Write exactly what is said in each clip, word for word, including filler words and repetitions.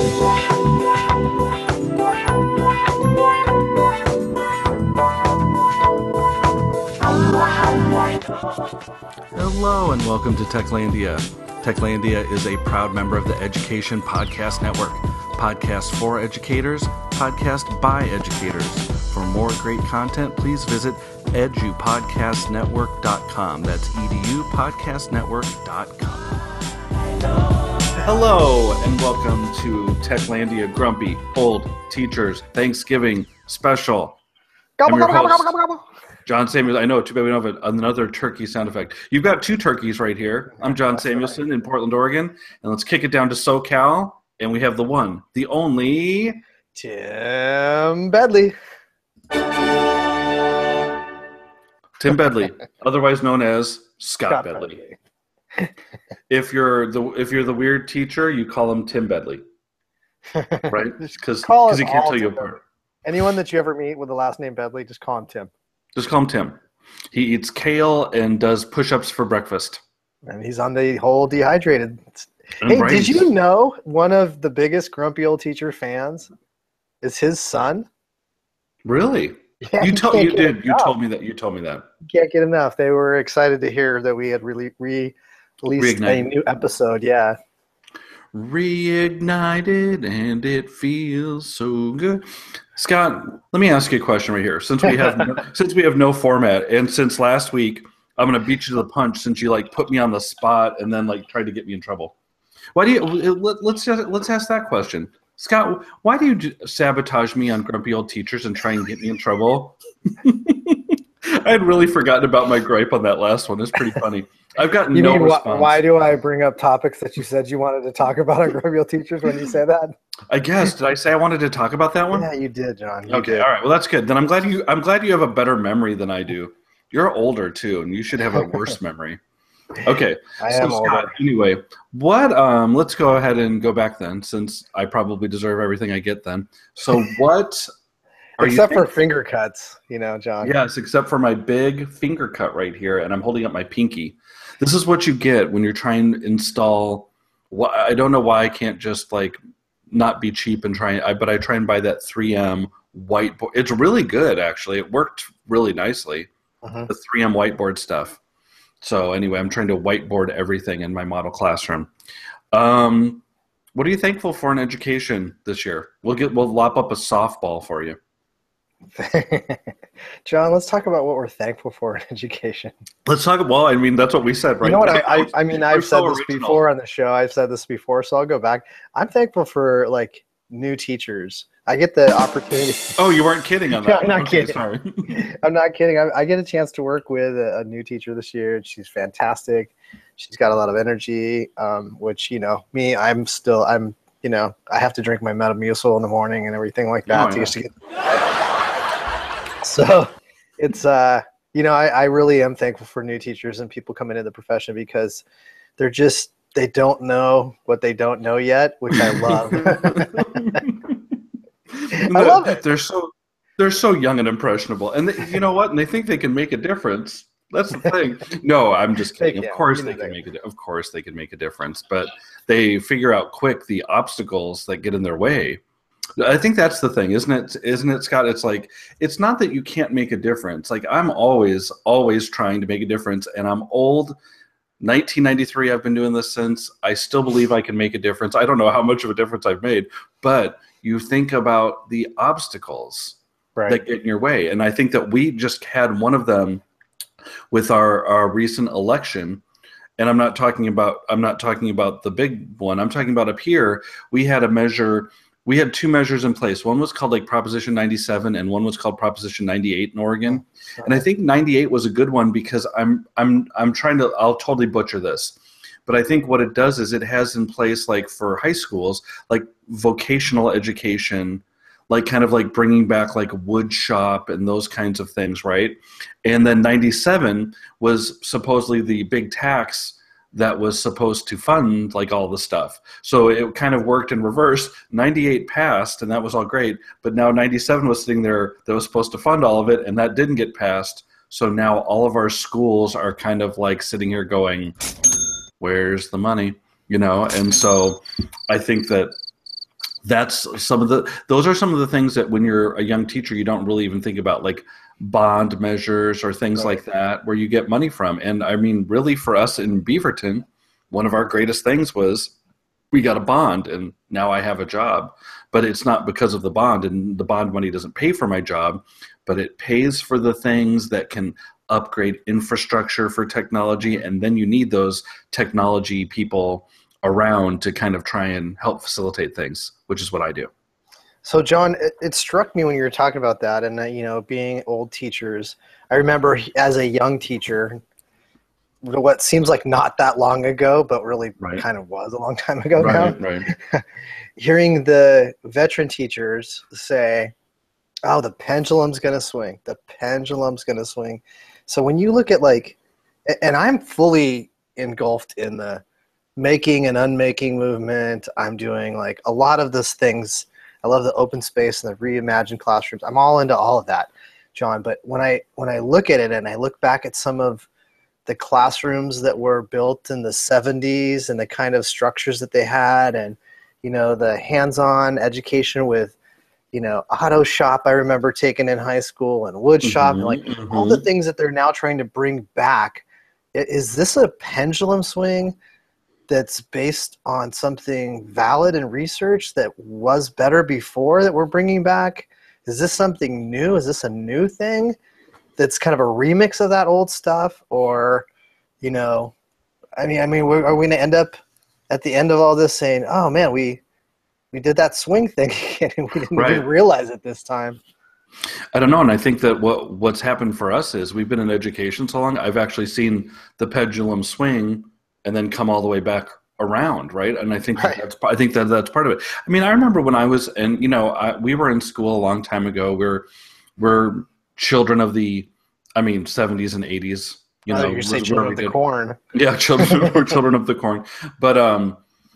Hello and welcome to Techlandia. Techlandia is a proud member of the Education Podcast Network. Podcast for educators, podcast by educators. For more great content, please visit edu podcast network dot com. That's edu podcast network dot com. Hello and welcome to Techlandia Grumpy Old Teachers Thanksgiving Special. Gobble, I'm your gobble, host, gobble, gobble, gobble. John Samuels. I know, too bad we don't have another turkey sound effect. You've got two turkeys right here. I'm John That's Samuelson right. in Portland, Oregon. And let's kick it down to SoCal. And we have the one, the only... Tim Bedley. Tim Bedley, otherwise known as Scott, Scott Bedley. If you're the if you're the weird teacher, you call him Tim Bedley, right? Because Call us he can't all tell you Tim apart. Anyone that you ever meet with the last name Bedley, just call him Tim. Just call him Tim. He eats kale and does push-ups for breakfast. And he's on the whole dehydrated. And Hey, brains. did you know one of the biggest Grumpy Old Teacher fans is his son? Really? Yeah, You he told can't you get did. You enough. told me that. You told me that. Can't get enough. They were excited to hear that we had really re- released a Reignited. new episode. Yeah. Reignited and it feels so good. Scott, let me ask you a question right here. Since we have no, since we have no format, and since last week I'm going to beat you to the punch since you like put me on the spot and then like tried to get me in trouble. Why do you? Let, let's just, let's ask that question, Scott. Why do you j- sabotage me on Grumpy Old Teachers and try and get me in trouble? I had really forgotten about my gripe on that last one. It's pretty funny. I've gotten You no mean, response. wh- why do I bring up topics that you said you wanted to talk about on Grumpy Old Teachers when you say that? I guess did I say I wanted to talk about that one? Yeah, you did, John. You Okay, did. all right. Well, that's good. Then I'm glad you. I'm glad you have a better memory than I do. You're older too, and you should have a worse memory. Okay. I so am Scott, older. anyway, what? Um, let's go ahead and go back then, since I probably deserve everything I get then. So what? Are Except you for finger cuts, you know, John. Yes, except for my big finger cut right here, and I'm holding up my pinky. This is what you get when you're trying to install. Wh- I don't know why I can't just like not be cheap and try. I, but I try and buy that three M whiteboard. It's really good, actually. It worked really nicely. Mhm. The three M whiteboard stuff. So anyway, I'm trying to whiteboard everything in my model classroom. Um, what are you thankful for in education this year? We'll get we'll lop up a softball for you. John, let's talk about what we're thankful for in education. Let's talk. Well, I mean, that's what we said, right? You know what? I, I, I mean, We're I've so said this original. before on the show. I've said this before, so I'll go back. I'm thankful for like new teachers. I get the opportunity. Oh, you weren't kidding on No, that. I'm not Okay, kidding. Sorry. I'm not kidding. I, I get a chance to work with a, a new teacher this year. And she's fantastic. She's got a lot of energy, um, which, you know, me, I'm still, I'm, you know, I have to drink my Metamucil in the morning and everything like that Oh, to yeah. just to get. So it's, uh, you know, I, I really am thankful for new teachers and people coming into the profession because they're just, they don't know what they don't know yet, which I love. I love it. They're so they're so young and impressionable, and they, you know what? And they think they can make a difference. That's the thing. No, I'm just They kidding. can. Of course You they know can they make it. Of course they can make a difference, but they figure out quick the obstacles that get in their way. I think that's the thing, isn't it? Isn't it, Scott? It's like it's not that you can't make a difference. Like I'm always, always trying to make a difference, and I'm old. nineteen ninety-three, I've been doing this since. I still believe I can make a difference. I don't know how much of a difference I've made, but you think about the obstacles Right. that get in your way. And I think that we just had one of them with our, our recent election. And I'm not talking about I'm not talking about the big one. I'm talking about up here. We had a measure. We had two measures in place. One was called like Proposition ninety-seven, and one was called Proposition ninety-eight in Oregon. And I think ninety-eight was a good one because I'm I'm I'm trying to. I'll totally butcher this, but I think what it does is it has in place like for high schools like vocational education, like kind of like bringing back like wood shop and those kinds of things, right? And then ninety-seven was supposedly the big tax that was supposed to fund like all the stuff. So it kind of worked in reverse. ninety-eight passed and that was all great, but now ninety-seven was sitting there that was supposed to fund all of it and that didn't get passed. So now all of our schools are kind of like sitting here going, where's the money? You know, and so I think that that's some of the those are some of the things that when you're a young teacher you don't really even think about, like bond measures or things Right. like that where you get money from. And I mean, really, for us in Beaverton, one of our greatest things was we got a bond, and now I have a job. But it's not because of the bond, and the bond money doesn't pay for my job, but it pays for the things that can upgrade infrastructure for technology. And then you need those technology people around to kind of try and help facilitate things, which is what I do. So, John, it, it struck me when you were talking about that, and uh, you know, being old teachers. I remember as a young teacher, what seems like not that long ago, but really Right. kind of was a long time ago Right, now. right. Hearing the veteran teachers say, "Oh, the pendulum's going to swing. The pendulum's going to swing." So when you look at like, a- and I'm fully engulfed in the making and unmaking movement. I'm doing like a lot of those things. I love the open space and the reimagined classrooms. I'm all into all of that, John. But when I when I look at it and I look back at some of the classrooms that were built in the seventies and the kind of structures that they had, and you know, the hands-on education with, you know, auto shop I remember taking in high school, and wood shop, and like Mm-hmm, all the mm-hmm. things that they're now trying to bring back. I- Is this a pendulum swing that's based on something valid in research that was better before that we're bringing back? Is this something new? Is this a new thing that's kind of a remix of that old stuff? Or, you know, I mean, I mean, we're- are we going to end up at the end of all this saying, "Oh man, we we did that swing thing again, and we didn't Right. even realize it this time"? I don't know, and I think that what what's happened for us is we've been in education so long. I've actually seen the pendulum swing and then come all the way back around, right? And I think that Right. that's I think that that's part of it. I mean, I remember when I was, and you know, I, we were in school a long time ago. We're we're children of the, I mean, seventies and eighties. You Oh, know, you say was where children we of the did. corn. Yeah, children we're children of the corn. But um,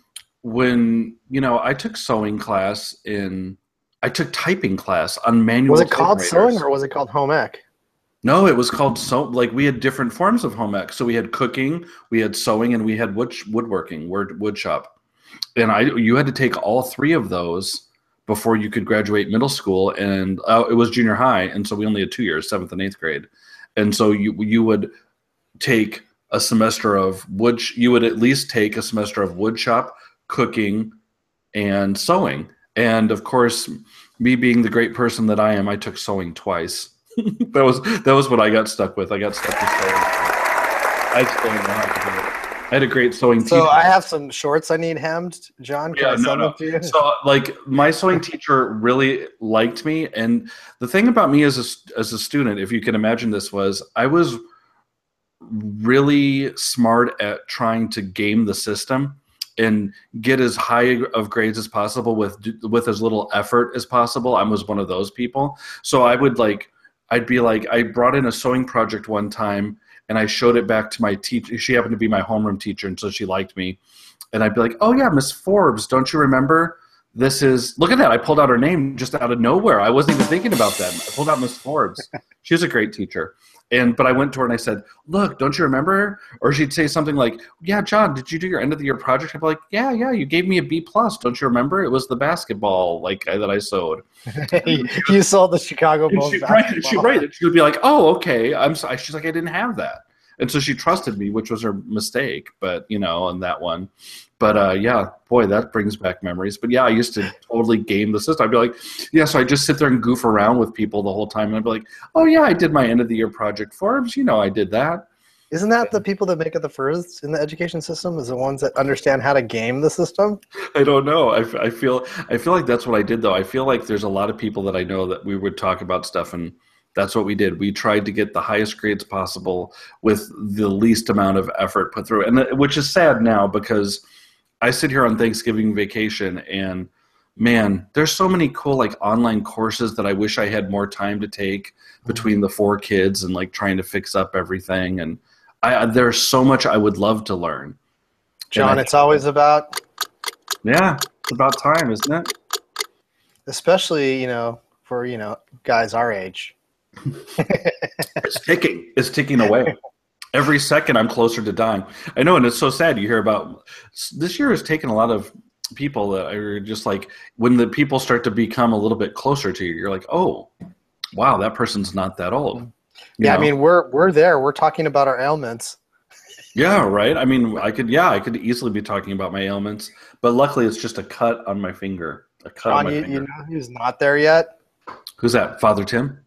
when you know, I took sewing class in. I took typing class on Was manual it called sewing typewriters. or was it called home ec? No, it was called so like we had different forms of home ec. So we had cooking, we had sewing, and we had wood woodworking, wood wood shop. And I you had to take all three of those before you could graduate middle school, and uh, it was junior high, and so we only had two years, seventh and eighth grade. And so you you would take a semester of wood. You would at least take a semester of wood shop, cooking, and sewing. And of course, me being the great person that I am, I took sewing twice. that was that was what I got stuck with. I got stuck with sewing. I just don't know how to do it. I had a great sewing teacher. So I have some shorts I need hemmed. John, can Yeah, I no, send no. them to you? So, like, my sewing teacher really liked me, and the thing about me as a as a student, if you can imagine this, was I was really smart at trying to game the system and get as high of grades as possible with with as little effort as possible. I was one of those people. So I would like, I'd be like, I brought in a sewing project one time and I showed it back to my teacher. She happened to be my homeroom teacher, and so she liked me. And I'd be like, "Oh yeah, Miss Forbes, don't you remember? This is look at that. I pulled out her name just out of nowhere. I wasn't even thinking about that. I pulled out Miss Forbes. She was a great teacher." And but I went to her and I said, "Look, don't you remember her?" Or she'd say something like, "Yeah, John, did you do your end of the year project?" I'd be like, "Yeah, yeah, you gave me a B plus. Don't you remember? It was the basketball like I, that I sewed." You sold the Chicago And Bulls she, right, basketball. she, right. And she would be like, "Oh, okay. I'm sorry." She's like, "I didn't have that," and so she trusted me, which was her mistake. But you know, on that one. But uh, yeah, boy, that brings back memories. But yeah, I used to totally game the system. I'd be like, yeah, so I just sit there and goof around with people the whole time, and I'd be like, "Oh yeah, I did my end of the year project, Forbes. You know, I did that." Isn't that the people that make it the first in the education system? Is the ones that understand how to game the system? I don't know. I, f- I feel I feel like that's what I did though. I feel like there's a lot of people that I know that we would talk about stuff, and that's what we did. We tried to get the highest grades possible with the least amount of effort put through, and th- which is sad now because I sit here on Thanksgiving vacation, and man, there's so many cool like online courses that I wish I had more time to take between the four kids and like trying to fix up everything. And I, there's so much I would love to learn. John, I, it's always about, yeah, it's about time, isn't it? especially, you know, for, you know, guys our age. It's ticking. It's ticking away. Every second I'm closer to dying. I know, and it's so sad. You hear about this year has taken a lot of people that are just like, when the people start to become a little bit closer to you, you're like, oh, wow, that person's not that old. You yeah, know? I mean, we're we're there. We're talking about our ailments. Yeah, right. I mean, I could, yeah, I could easily be talking about my ailments, but luckily it's just a cut on my finger. A cut on John, my you, finger. you know who's not there yet? Who's that? Father Tim?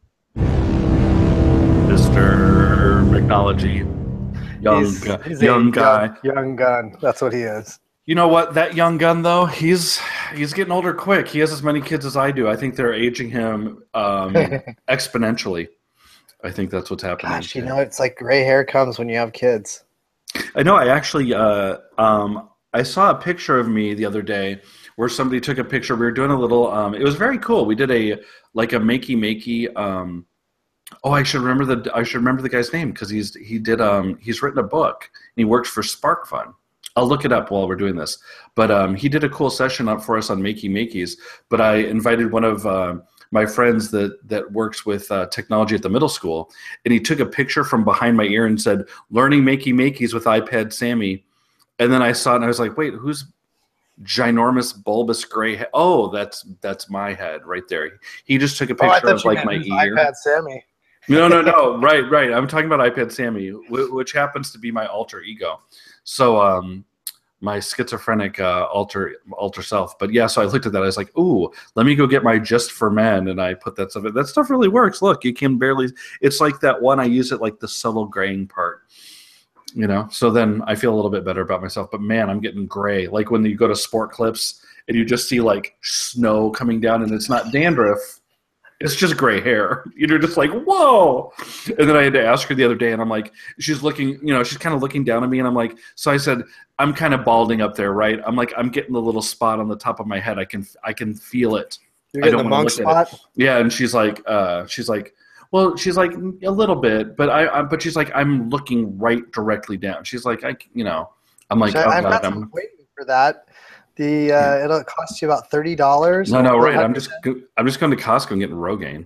Mister Technology. Young, He's, gu- he's young a guy. young, young gun. That's what he is. You know what? That young gun, though, he's he's getting older quick. He has as many kids as I do. I think they're aging him um, exponentially. I think that's what's happening. Gosh, you know, it's like gray hair comes when you have kids. I know. I actually, uh, um, I saw a picture of me the other day where somebody took a picture. We were doing a little. Um, it was very cool. We did a like a makey makey. Um, oh, I should remember the. I should remember the guy's name because he's he did. Um, he's written a book and he works for SparkFun. I'll look it up while we're doing this. But um, he did a cool session up for us on Makey Makeys. But I invited one of uh, my friends that that works with uh, technology at the middle school, and he took a picture from behind my ear and said, "Learning Makey Makeys with iPad Sammy." And then I saw it and I was like, "Wait, who's ginormous bulbous gray head?" Oh, that's that's my head right there. He just took a picture oh, of like my ear. iPad Sammy. No, no, no. Right, right. I'm talking about iPad Sammy, which happens to be my alter ego. So, um, my schizophrenic uh, alter alter self. But yeah, so I looked at that. I was like, "Ooh, let me go get my Just for Men," and I put that stuff. That stuff really works. Look, you can barely. It's like that one. I use it like the subtle graying part. You know. So then I feel a little bit better about myself. But man, I'm getting gray. Like when you go to Sport Clips and you just see like snow coming down, and it's not dandruff. It's just gray hair. You're just like, whoa. And then I had to ask her the other day, and I'm like, she's looking, you know, she's kind of looking down at me, and I'm like, so I said, I'm kind of balding up there, right? I'm like, I'm getting the little spot on the top of my head. I can, I can feel it. You're I getting don't the wanna monk look at spot? it. Yeah, and she's like, uh, she's like, well, she's like a little bit, but I, I, but she's like, I'm looking right directly down. She's like, I, you know, I'm like, So oh I've God, got some I'm. appointment for that. The uh, it'll cost you about thirty dollars. No, no, right. I'm just, I'm just going to Costco and getting Rogaine.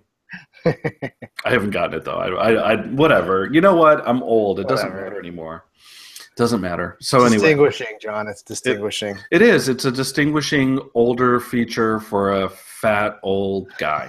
I haven't gotten it though. I, I, I, whatever. You know what? I'm old. It doesn't Whatever. matter anymore. It doesn't matter. So anyway, distinguishing, John. It's distinguishing. it is. It's a distinguishing older feature for a fat old guy.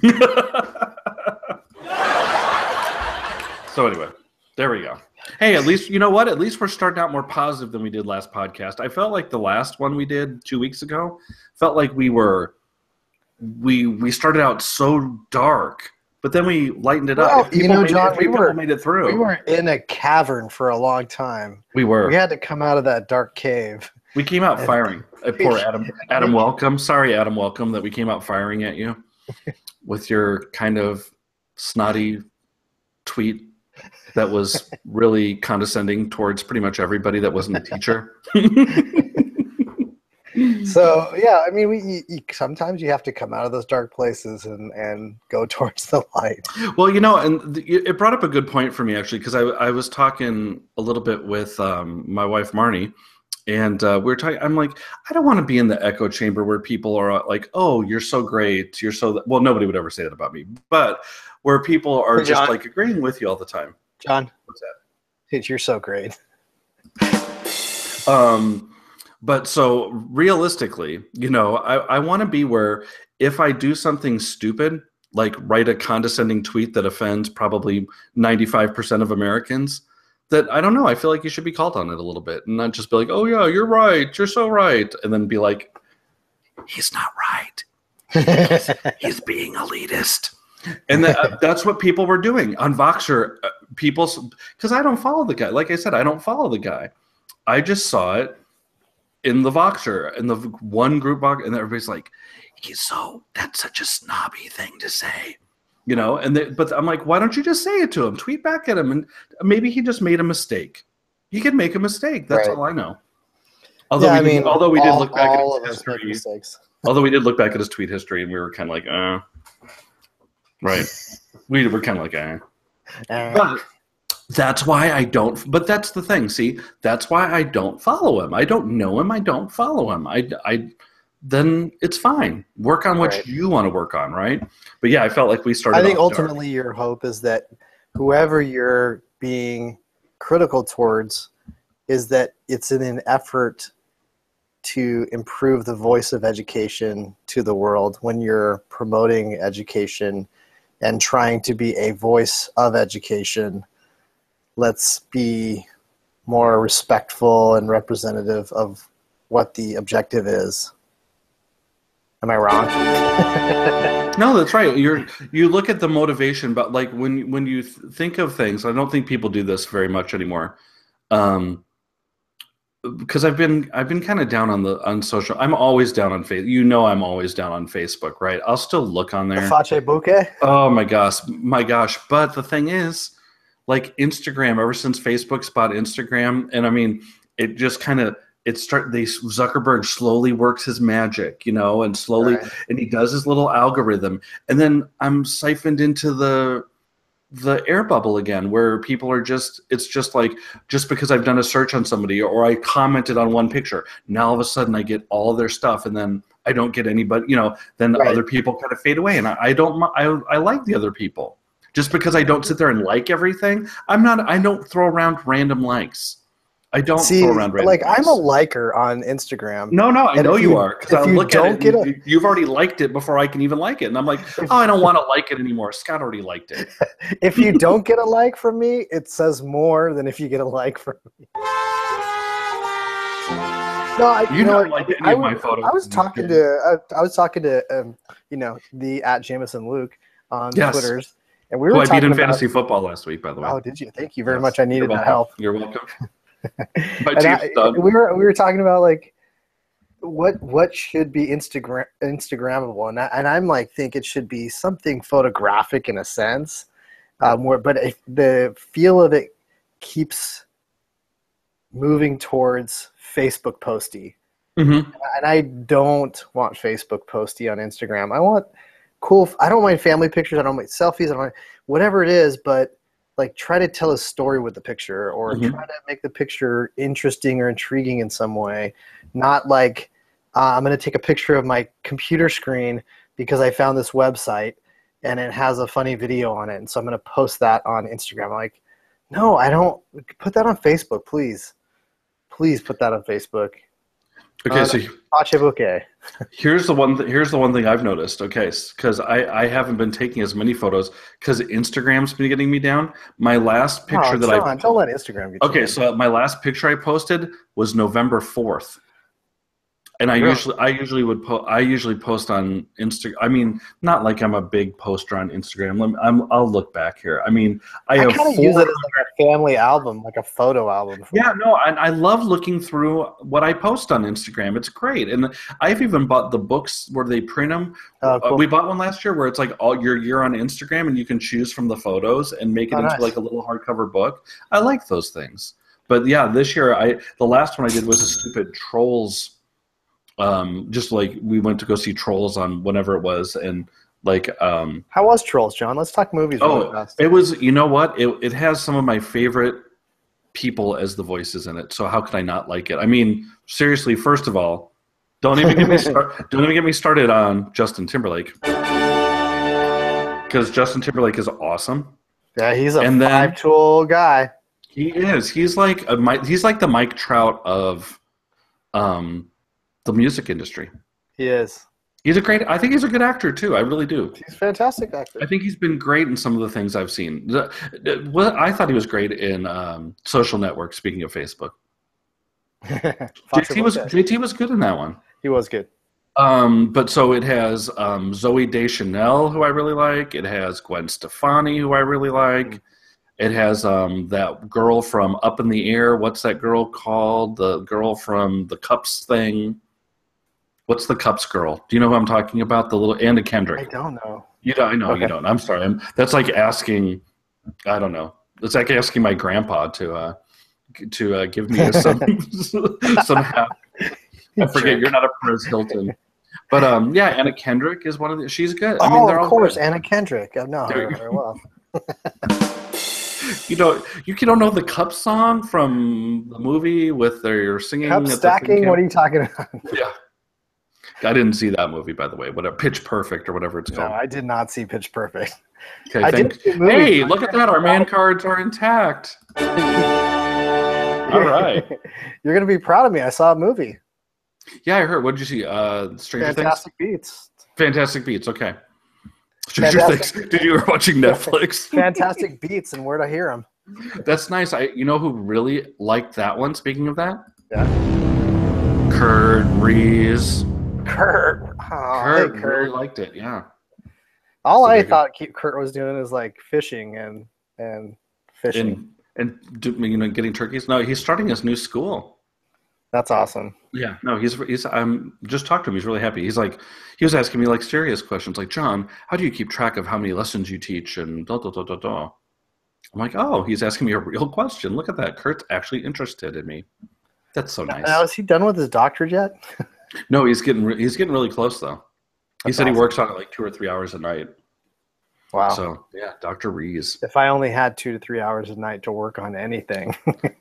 So anyway, there we go. Hey, at least you know what? At least we're starting out more positive than we did last podcast. I felt like the last one we did two weeks ago felt like we were we we started out so dark. But then we lightened it Well, up. you know, made John, it, we people were made it through. we were in a cavern for a long time. We were. We had to come out of that dark cave. We came out firing. Uh, poor Adam. Adam Welcome. Sorry, Adam Welcome, that we came out firing at you with your kind of snotty tweet that was really condescending towards pretty much everybody that wasn't a teacher. So yeah, I mean, we you, you, sometimes you have to come out of those dark places and and go towards the light. Well, you know, and the, it brought up a good point for me actually, because I I was talking a little bit with um, my wife Marnie, and uh, we were talking. I'm like, I don't want to be in the echo chamber where people are like, "Oh, you're so great, you're so." Well, nobody would ever say that about me, but where people are Hey, just John. like agreeing with you all the time. John, What's that? hey, you're so great. Um, but so realistically, you know, I, I want to be where if I do something stupid, like write a condescending tweet that offends probably ninety-five percent of Americans, that I don't know, I feel like you should be called on it a little bit and not just be like, oh yeah, you're right, you're so right. And then be like, he's not right. He's, he's being elitist. And that, that's what people were doing on Voxer. Uh, people, because I don't follow the guy. Like I said, I don't follow the guy. I just saw it in the Voxer, in the one group box, and everybody's like, he's so, that's such a snobby thing to say. You know, and they, but I'm like, why don't you just say it to him? Tweet back at him, and maybe he just made a mistake. He could make a mistake. That's Right. all I know. Although Yeah, we I did, mean, although we all, did look back all at of his us make history, mistakes. although we did look back at his tweet history, and we were kind of like, uh, right. We were kind of like, eh. Uh, But that's why I don't. But that's the thing. See, that's why I don't follow him. I don't know him. I don't follow him. I, I, then it's fine. Work on what Right. you want to work on, right? But yeah, I felt like we started. I think off dark. ultimately your hope is that whoever you're being critical towards is that it's in an effort to improve the voice of education to the world, when you're promoting education and trying to be a voice of education, let's be more respectful and representative of what the objective is. Am I wrong? No, that's right. You're you look at the motivation, but like when when you th- think of things, I don't think people do this very much anymore. Um, because I've been I've been kind of down on the on social. I'm always down on Facebook. You know, I'm always down on Facebook, right? I'll still look on there. Face bouquet? Oh my gosh, my gosh! But the thing is, like Instagram, ever since Facebook's bought Instagram, and I mean, it just kind of it start. They Zuckerberg slowly works his magic, you know, and slowly, Right. and he does his little algorithm, and then I'm siphoned into the the air bubble again, where people are just it's just like just because I've done a search on somebody or I commented on one picture, now all of a sudden I get all of their stuff, and then I don't get anybody, you know, then the Right. other people kind of fade away, and I, I don't I, I like the other people. Just because I don't sit there and like everything, I'm not I don't throw around random likes. I don't See, throw around random like likes. I'm a liker on Instagram. No, no, I And know if you, you- are, because if I you look at don't it. get and a- you, you've already liked it before I can even like it, and I'm like, oh, I don't want to like it anymore. Scott already liked it. If you don't get a like from me, it says more than if you get a like from me. No, I, You you know, don't what? like any I, of my was- photos. I was talking to I, I was talking to um, you know, the at Jameson Luke on Yes. Twitters, and we Who were I beat talking in about. fantasy football last week, by the way. Oh, did you? Thank you very Yes. much. I needed You're that welcome. help. You're welcome. My And team's I, done. we were we were talking about like what what should be Instagram Instagrammable, and, I, and I'm like think it should be something photographic in a sense, um, where but if the feel of it keeps moving towards Facebook posty, Mm-hmm. and I don't want Facebook posty on Instagram. I want cool. I don't mind family pictures. I don't mind selfies. I don't mind whatever it is, but like try to tell a story with the picture, or Mhm. try to make the picture interesting or intriguing in some way. Not like uh, I'm going to take a picture of my computer screen because I found this website and it has a funny video on it, and so I'm going to post that on Instagram. I'm like, no, I don't. Put that on Facebook, please. Please put that on Facebook. Okay, Uh, so Pache bouquet. here's the one. Th- here's the one thing I've noticed. Okay, because I I haven't been taking as many photos because Instagram's been getting me down. My last picture oh, that Sean, I don't let Instagram get you okay, down. so my last picture I posted was November fourth. And I Really? usually, I usually would po- I usually post on Insta. I mean, not like I'm a big poster on Instagram. Let me, I'm, I'll look back here. I mean, I, I have kind of four. use it as like a family album, like a photo album. for Yeah, me. no, and I love looking through what I post on Instagram. It's great, and I've even bought the books where they print them. Oh, Uh, cool. we bought one last year where it's like all your year on Instagram, and you can choose from the photos and make it Oh, into nice. like a little hardcover book. I like those things. But yeah, this year I the last one I did was a stupid Trolls. Um, just like we went to go see Trolls on whenever it was, and like um, How was Trolls, John? Let's talk movies. really oh, fast. it was. You know what? It it has some of my favorite people as the voices in it. So how could I not like it? I mean, seriously. First of all, don't even get me start. Don't even get me started on Justin Timberlake, because Justin Timberlake is awesome. Yeah, he's a and then- five-tool guy. He is. He's like a Mi- he's like the Mike Trout of um, the music industry. He is. He's a great. I think he's a good actor too. I really do. He's a fantastic actor. I think he's been great in some of the things I've seen. The- the- Well, I thought he was great in um, Social Network. Speaking of Facebook, J T was J T was good in that one. He was good. Um, but so it has um, Zoe Deschanel, who I really like. It has Gwen Stefani, who I really like. It has um, that girl from Up in the Air. What's that girl called? The girl from the Cups thing. What's the Cups girl? Do you know who I'm talking about? The little Anna I Kendrick. don't know. You don't. I know Okay. you don't. I'm sorry. I'm, that's like asking. I don't know. It's like asking my grandpa to uh, to uh, give me some some help. I forget Jerk. you're not a Perez Hilton. But um, yeah, Anna Kendrick is one of the. She's good. I Oh, mean, they're of all course, good. Anna Kendrick. I know her There- very well. You know, you don't know the Cup song from the movie with their singing. Cup at the stacking? thing What are camp? you talking about? Yeah, I didn't see that movie, by the way. Whatever, Pitch Perfect or whatever it's No, called. I did not see Pitch Perfect. Okay, I thank- did see a movie. Hey, look at that! Our man cards are intact. All right. You're going to be proud of me. I saw a movie. Yeah, I heard. What did you see? Uh, Stranger Fantastic Things? Beats. Fantastic Beats. Okay. Stranger Things. Fantastic. Did you were watching Netflix? Fantastic Beats, and where'd I hear them? That's nice. I you know who really liked that one? Speaking of that, Yeah. Kurt Reese. Kurt. Oh, Kurt, hey, Kurt. really liked it. Yeah. All So I they're good. thought Ke- Kurt was doing is like fishing and and fishing. And and do, you know getting turkeys. No, he's starting his new school. That's awesome. Yeah. No, he's he's. I'm just talked to him. He's really happy. He's like he was asking me like serious questions, like John, how do you keep track of how many lessons you teach and da da da da da. I'm like, oh, he's asking me a real question. Look at that. Kurt's actually interested in me. That's so nice. Now, is he done with his doctorate yet? No, he's getting re- he's getting really close though. He That's said awesome. he works on it like two or three hours a night. Wow. So yeah, Doctor Reese. If I only had two to three hours a night to work on anything.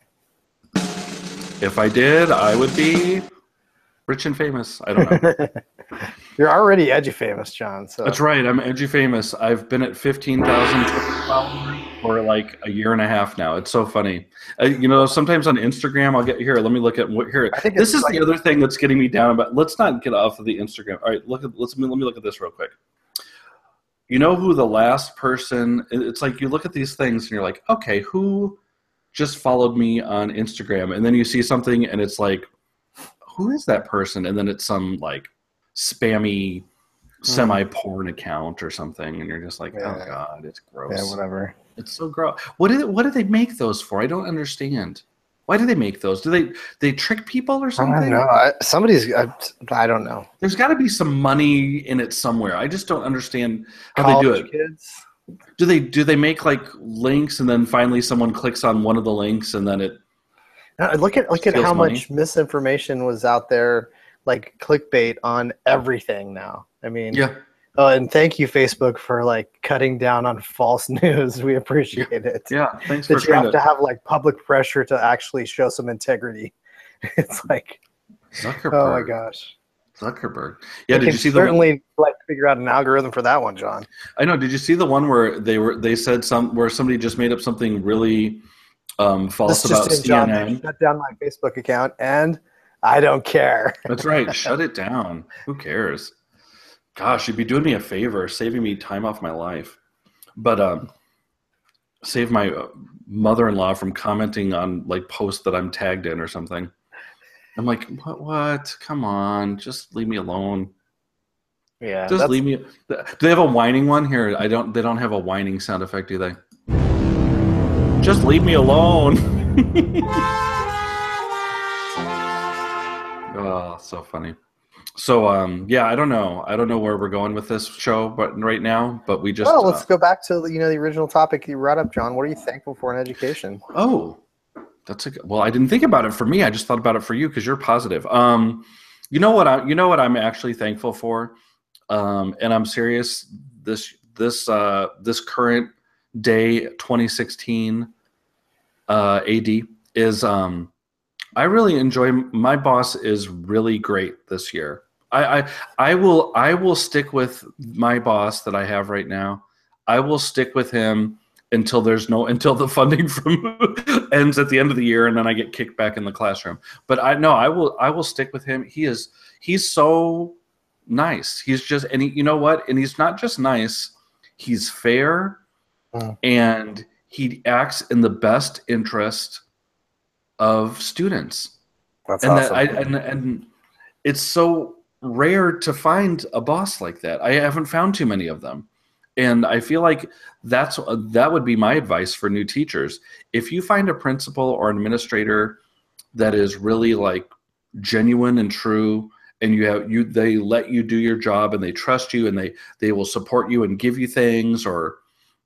If I did, I would be rich and famous. I don't know. You're already edgy famous, John. So That's right. I'm edgy famous. I've been at fifteen thousand followers for like a year and a half now. It's so funny. Uh, you know, sometimes on Instagram, I'll get here. Let me look at what here. I think This it's is like- the other thing that's getting me down. But let's not get off of the Instagram. All right, look at let's let me look at this real quick. You know who the last person? It's like you look at these things and you're like, okay, who just followed me on Instagram? And then you see something and it's like, who is that person? And then it's some like spammy semi-porn account or something, and you're just like, Yeah. oh god, it's gross. yeah, whatever. It's so gross. What did what do they make those for? I don't understand. Why do they make those? Do they they trick people or I something? don't know. I, somebody's. I, I don't know. There's got to be some money in it somewhere. I just don't understand how they do College it. Kids. Do they do they make like links and then finally someone clicks on one of the links and then it Now, look at look at Steals how money. much misinformation was out there, like clickbait on everything now. I mean, yeah Oh, and thank you, Facebook, for like cutting down on false news. We appreciate it. yeah thanks for That you trying have to to have like public pressure to actually show some integrity. It's like, Zuckerberg. oh my gosh. Zuckerberg. Yeah, We did can you see the one? certainly like figure out an algorithm for that one, John? I know. Did you see the one where they were they said some where somebody just made up something really um, false This about just in, C John. N They N? shut down my Facebook account, and I don't care. That's right. Shut it down. Who cares? Gosh, you'd be doing me a favor, saving me time off my life. But um, save my uh, mother-in-law from commenting on like posts that I'm tagged in or something. I'm like, what? What? Come on, just leave me alone. Yeah, Just that's- leave me. Do they have a whining one here? I don't. They don't have a whining sound effect, do they? Just leave me alone. Oh, so funny. So, um, yeah, I don't know. I don't know where we're going with this show, but right now, but we just. Well, let's uh, go back to you know the original topic you brought up, John. What are you thankful for in education? Oh, that's a good, well. I didn't think about it for me. I just thought about it for you because you're positive. Um, you know what? I you know what I'm actually thankful for, um, and I'm serious. This this uh, this current day, twenty sixteen uh, A D is. Um, I really enjoy. My boss is really great this year. I, I I will I will stick with my boss that I have right now. I will stick with him until there's no until the funding from ends at the end of the year, and then I get kicked back in the classroom. But I no, I will I will stick with him. He is he's so nice. He's just and he, you know what? And he's not just nice. He's fair, Mm. and he acts in the best interest of students. That's And awesome. that I and and it's so rare to find a boss like that. I haven't found too many of them. And I feel like that's that would be my advice for new teachers. If you find a principal or an administrator that is really like genuine and true, and you have you they let you do your job and they trust you and they they will support you and give you things, or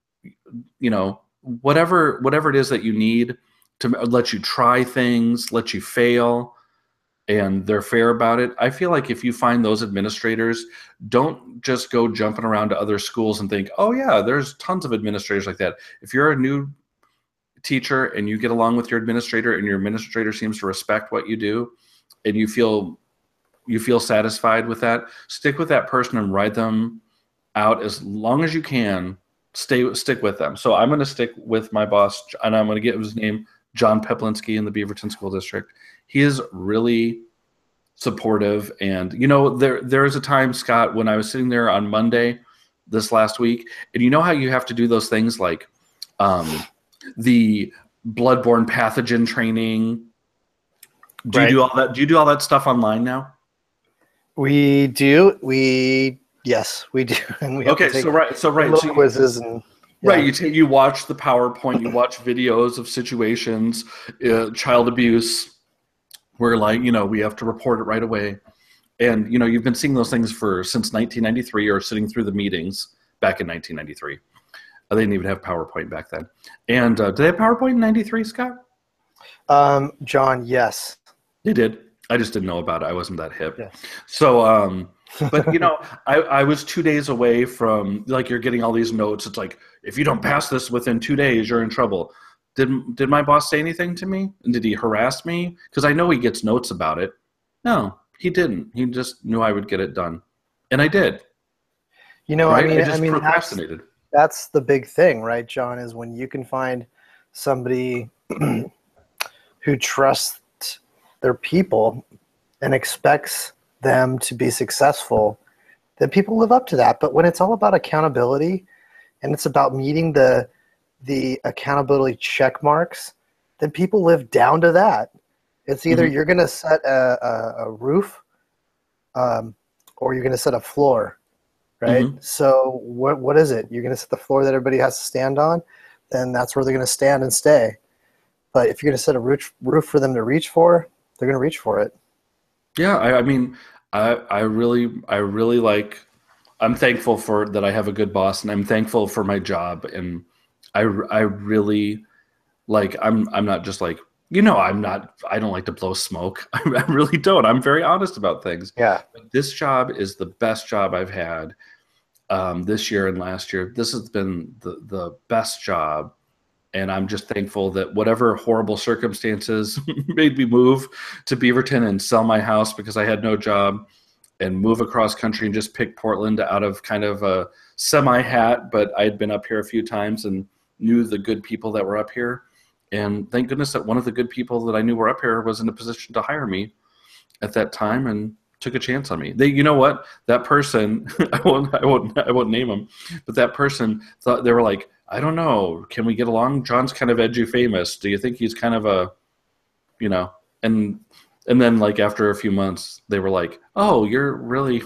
you know, whatever whatever it is that you need to let you try things, let you fail, and they're fair about it. I feel like if you find those administrators, don't just go jumping around to other schools and think, oh yeah, there's tons of administrators like that. If you're a new teacher and you get along with your administrator and your administrator seems to respect what you do and you feel you feel satisfied with that, stick with that person and ride them out as long as you can. Stay stick with them. So I'm going to stick with my boss, and I'm going to get his name, John Peplinski in the Beaverton School District. He is really supportive. And, you know, there there is a time, Scott, when I was sitting there on Monday this last week, and you know how you have to do those things like um, the bloodborne pathogen training. Do Right. you do all that? Do you do all that stuff online now? We do. We yes, we do. And we have Okay, to take so right, so right, little so you, quizzes and right. yeah. You take, you watch the PowerPoint, you watch videos of situations, uh, child abuse, where like you know we have to report it right away, and you know you've been seeing those things for since nineteen ninety-three, or sitting through the meetings back in nineteen ninety-three. Uh, they didn't even have PowerPoint back then. And uh, did they have PowerPoint in ninety-three, Scott? Um, John, yes. They did. I just didn't know about it. I wasn't that hip. Yes. So, um, but you know, I, I was two days away from, like, you're getting all these notes. It's like, if you don't pass this within two days, you're in trouble. Did did my boss say anything to me? And did he harass me? Because I know he gets notes about it. No, he didn't. He just knew I would get it done, and I did. You know, Right? I mean, I just I mean, that's, procrastinated. that's the big thing, right, John? Is when you can find somebody who trusts their people and expects them to be successful, then people live up to that. But when it's all about accountability and it's about meeting the the accountability check marks, then people live down to that. It's either Mhm. you're going to set a, a, a roof um, or you're going to set a floor, right? Mhm. So what what is it? You're going to set the floor that everybody has to stand on, then that's where they're going to stand and stay. But if you're going to set a roof, roof for them to reach for, they're going to reach for it. Yeah, I, I mean, I I really I really like. I'm thankful for that. I have a good boss, and I'm thankful for my job. And I I really like. I'm I'm not just like you know. I'm not. I don't like to blow smoke. I, I really don't. I'm very honest about things. Yeah. But this job is the best job I've had um, this year and last year. This has been the the best job. And I'm just thankful that whatever horrible circumstances made me move to Beaverton and sell my house because I had no job and move across country and just pick Portland out of kind of a semi hat. But I'd been up here a few times and knew the good people that were up here. And thank goodness that one of the good people that I knew were up here was in a position to hire me at that time and took a chance on me. They, you know what? That person, I won't, I won't, I won't name them, but that person thought they were like, I don't know. Can we get along? John's kind of edgy famous. Do you think he's kind of a, you know, and and then like after a few months, they were like, oh, you're really,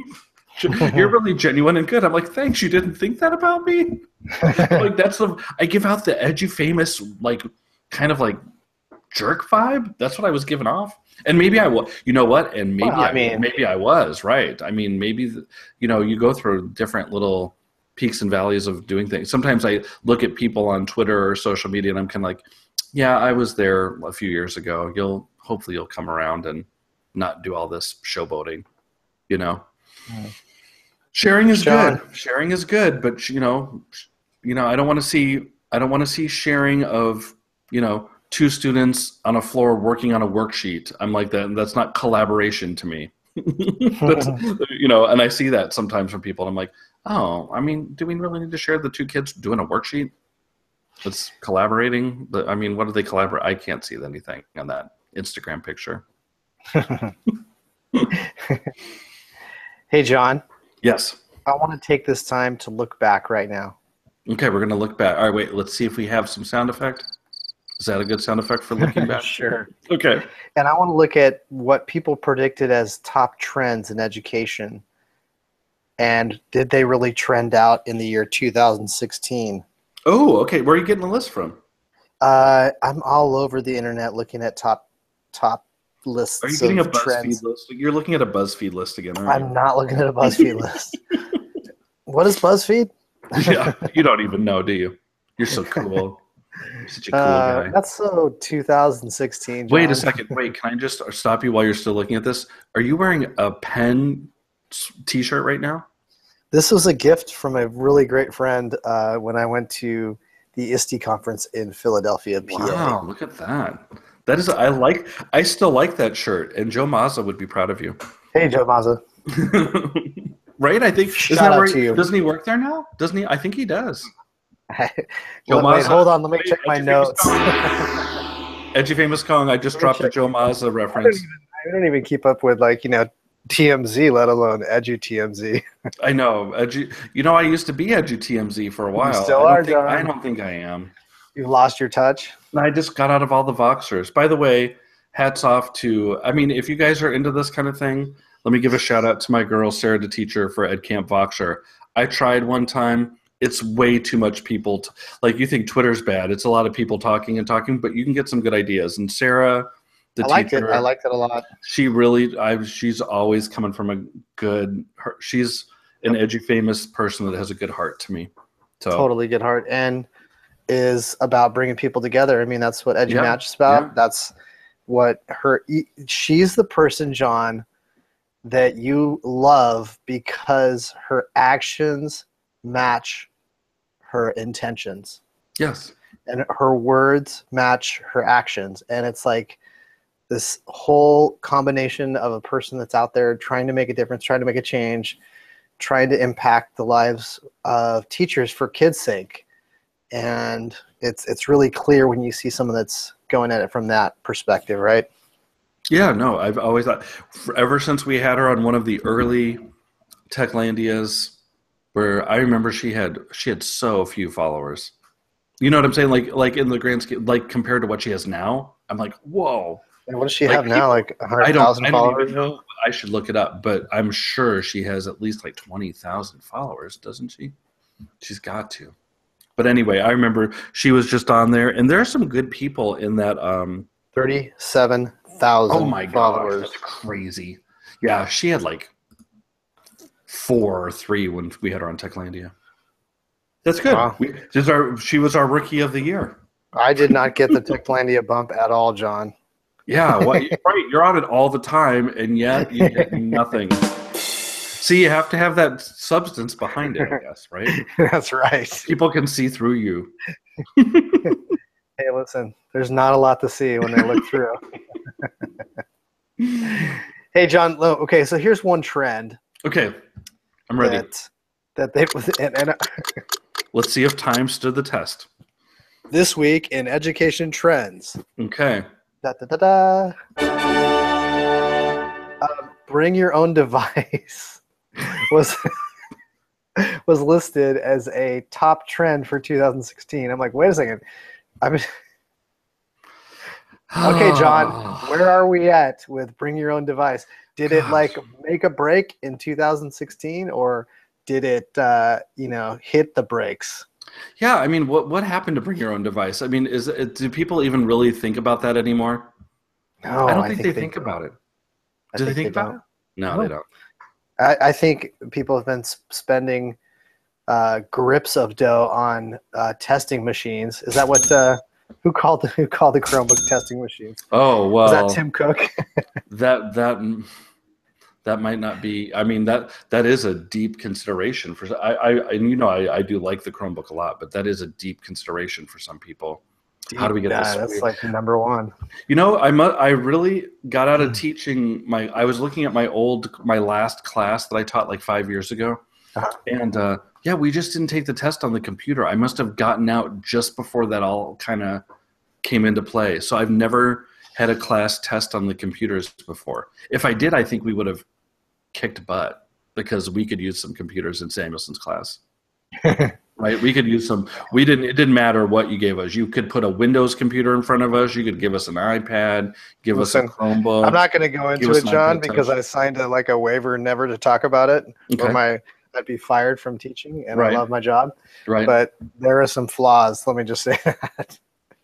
you're really genuine and good. I'm like, thanks. You didn't think that about me? Like that's the, I give out the edgy famous, like kind of like jerk vibe. That's what I was giving off. And maybe I was, you know what? And maybe Well, I I, mean- maybe I was right. I mean, maybe, the, you know, you go through different little peaks and valleys of doing things. Sometimes I look at people on Twitter or social media and I'm kind of like, yeah, I was there a few years ago. You'll hopefully you'll come around and not do all this showboating, you know. Mm. Sharing is John. good. Sharing is good, but you know, you know, I don't want to see I don't want to see sharing of, you know, two students on a floor working on a worksheet. I'm like that. That's not collaboration to me. That's, you know, and I see that sometimes from people. And I'm like, oh, I mean, do we really need to share the two kids doing a worksheet? It's collaborating. But I mean, what do they collaborate? I can't see anything on that Instagram picture. Hey, John, Yes. I want to take this time to look back right now. Okay, we're gonna look back. All right, wait. Let's see if we have some sound effect. Is that a good sound effect for looking back? Sure. Okay. And I want to look at what people predicted as top trends in education. And did they really trend out in the year two thousand sixteen? Oh, okay. Where are you getting the list from? Uh, I'm all over the internet looking at top top lists Are you getting a of trends. BuzzFeed list? You're looking at a BuzzFeed list again, aren't I'm not looking at a BuzzFeed list. What is BuzzFeed? you? Yeah. You don't even know, do you? You're so cool. You're such a cool Uh, guy. that's so two thousand sixteen. Wait a John. second. Wait, can I just stop you while you're still looking at this? Are you wearing a Penn t-shirt right now? This was a gift from a really great friend uh, when I went to the I S T E conference in Philadelphia, P A. Wow, look at that. That is, I like, I still like that shirt, and Joe Mazza would be proud of you. Hey, Joe Mazza. Right? I think, isn't Shout that out where to he- you. Doesn't he work there now? Doesn't he? I think he does. Joe Wait, wait, Mazza. hold on. Let me Wait, check my Edgy Famous notes. Kong. Edgy Famous Kong. I just Let me dropped a check. Joe Mazza I don't reference. even, I don't even keep up with like, you know, T M Z, let alone Edu T M Z. I know. Edu, you know, I used to be Edu T M Z for a while. You still I don't are, think, John. I don't think I am. You've lost your touch? I just got out of all the Voxers. By the way, hats off to, I mean, if you guys are into this kind of thing, let me give a shout out to my girl, Sarah, the teacher for EdCamp Voxer. I tried one time. It's way too much people. To, like, you think Twitter's bad. It's a lot of people talking and talking, but you can get some good ideas. And Sarah, the I like teacher, it. I like it a lot. She really, I, she's always coming from a good, her, she's an edu-famous person that has a good heart to me. So Totally good heart. And is about bringing people together. I mean, that's what EduMatch Yeah, is about. yeah. That's what her, she's the person, John, that you love because her actions match her intentions. Yes. And her words match her actions. And it's like this whole combination of a person that's out there trying to make a difference, trying to make a change, trying to impact the lives of teachers for kids' sake. And it's it's really clear when you see someone that's going at it from that perspective, right? Yeah, no, I've always thought, ever since we had her on one of the early Techlandias, where I remember she had she had so few followers. You know what I'm saying? Like like in the grand scheme, like compared to what she has now, I'm like, whoa. And what does she Like, have now? Like one I hundred don't, thousand I don't followers? even know. I should look it up, but I'm sure she has at least like twenty thousand followers, doesn't she? She's got to. But anyway, I remember she was just on there, and there are some good people in that. Um, thirty-seven thousand oh my followers. gosh, that's crazy. Yeah, she had like four or three when we had her on Techlandia. That's good. Wow. We, this is our, she was our rookie of the year. I did not get the Techlandia bump at all, John. Yeah, well, you're right. You're on it all the time, and yet you get nothing. See, you have to have that substance behind it, I guess, right? That's right. People can see through you. Hey, listen, there's not a lot to see when they look through. Hey, John. lo- Okay, so here's one trend Okay, I'm ready. that that they and, and Let's see if time stood the test. this week in education trends. Okay. Da, da, da, da. Um, bring your own device was was listed as a top trend for two thousand sixteen. I'm like, wait a second. I mean, okay, John, where are we at with bring your own device? Did it Gosh. like make a break in two thousand sixteen, or did it, uh, you know, hit the brakes? Yeah, I mean, what what happened to bring your own device? I mean, is it, do people even really think about that anymore? No, I don't think, they, think don't. about it. I Do they think think they about don't. it? No, No. they don't. I, I think people have been s- spending uh, grips of dough on uh, testing machines. Is that what? Uh, who called the, who called the Chromebook testing machines? Oh well, Was that Tim Cook? that that that might not be. I mean, that that is a deep consideration for. I, I and you know I, I do like the Chromebook a lot, but that is a deep consideration for some people. How do we get Yeah, this? that's like number one. You know, I mu- I really got out of Mm. teaching my. I was looking at my old, my last class that I taught like five years ago, Uh-huh. and uh, yeah, we just didn't take the test on the computer. I must have gotten out just before that all kind of came into play. So I've never had a class test on the computers before. If I did, I think we would have kicked butt because we could use some computers in Samuelson's class. Right, we could use some. We didn't. It didn't matter what you gave us. You could put a Windows computer in front of us. You could give us an iPad. Give Listen, us a Chromebook. I'm not going to go Give into us it, an John, iPad because Touch. I signed a, like a waiver never to talk about it, or Okay. my I'd be fired from teaching, and Right. I love my job. Right. But there are some flaws. Let me just say that.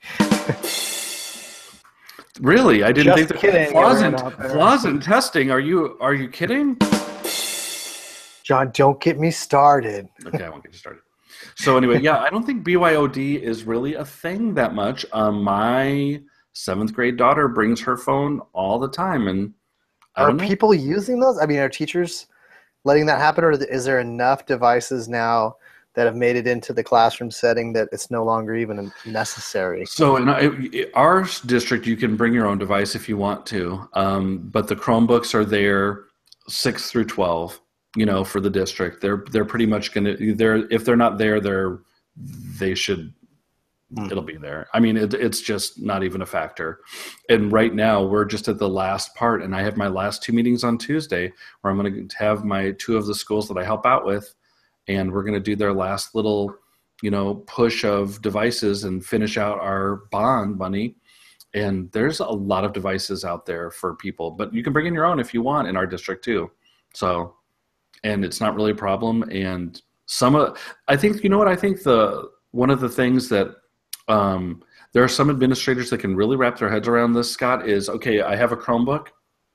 Really, I didn't Just think that kidding, flaws in, everyone out there. flaws in testing. Are you are you kidding? John, don't get me started. Okay, I won't get you started. So anyway, yeah, I don't think B Y O D is really a thing that much. Um, my seventh grade daughter brings her phone all the time, and I Are don't know. people using those? I mean, are teachers letting that happen, or is there enough devices now that have made it into the classroom setting that it's no longer even necessary? So in our- our district, you can bring your own device if you want to, um, but the Chromebooks are there six through twelve. You know, for the district, they're they're pretty much gonna. They're if they're not there, they're they should Mm. It'll be there. I mean, it, it's just not even a factor. And right now we're just at the last part, and I have my last two meetings on Tuesday where I'm going to have my two of the schools that I help out with, and we're going to do their last little, you know, push of devices and finish out our bond money. And there's a lot of devices out there for people, but you can bring in your own if you want in our district too. So, and it's not really a problem. And some of, I think, you know what, I think the, one of the things that, Um, there are some administrators that can really wrap their heads around this, Scott, is, okay, I have a Chromebook.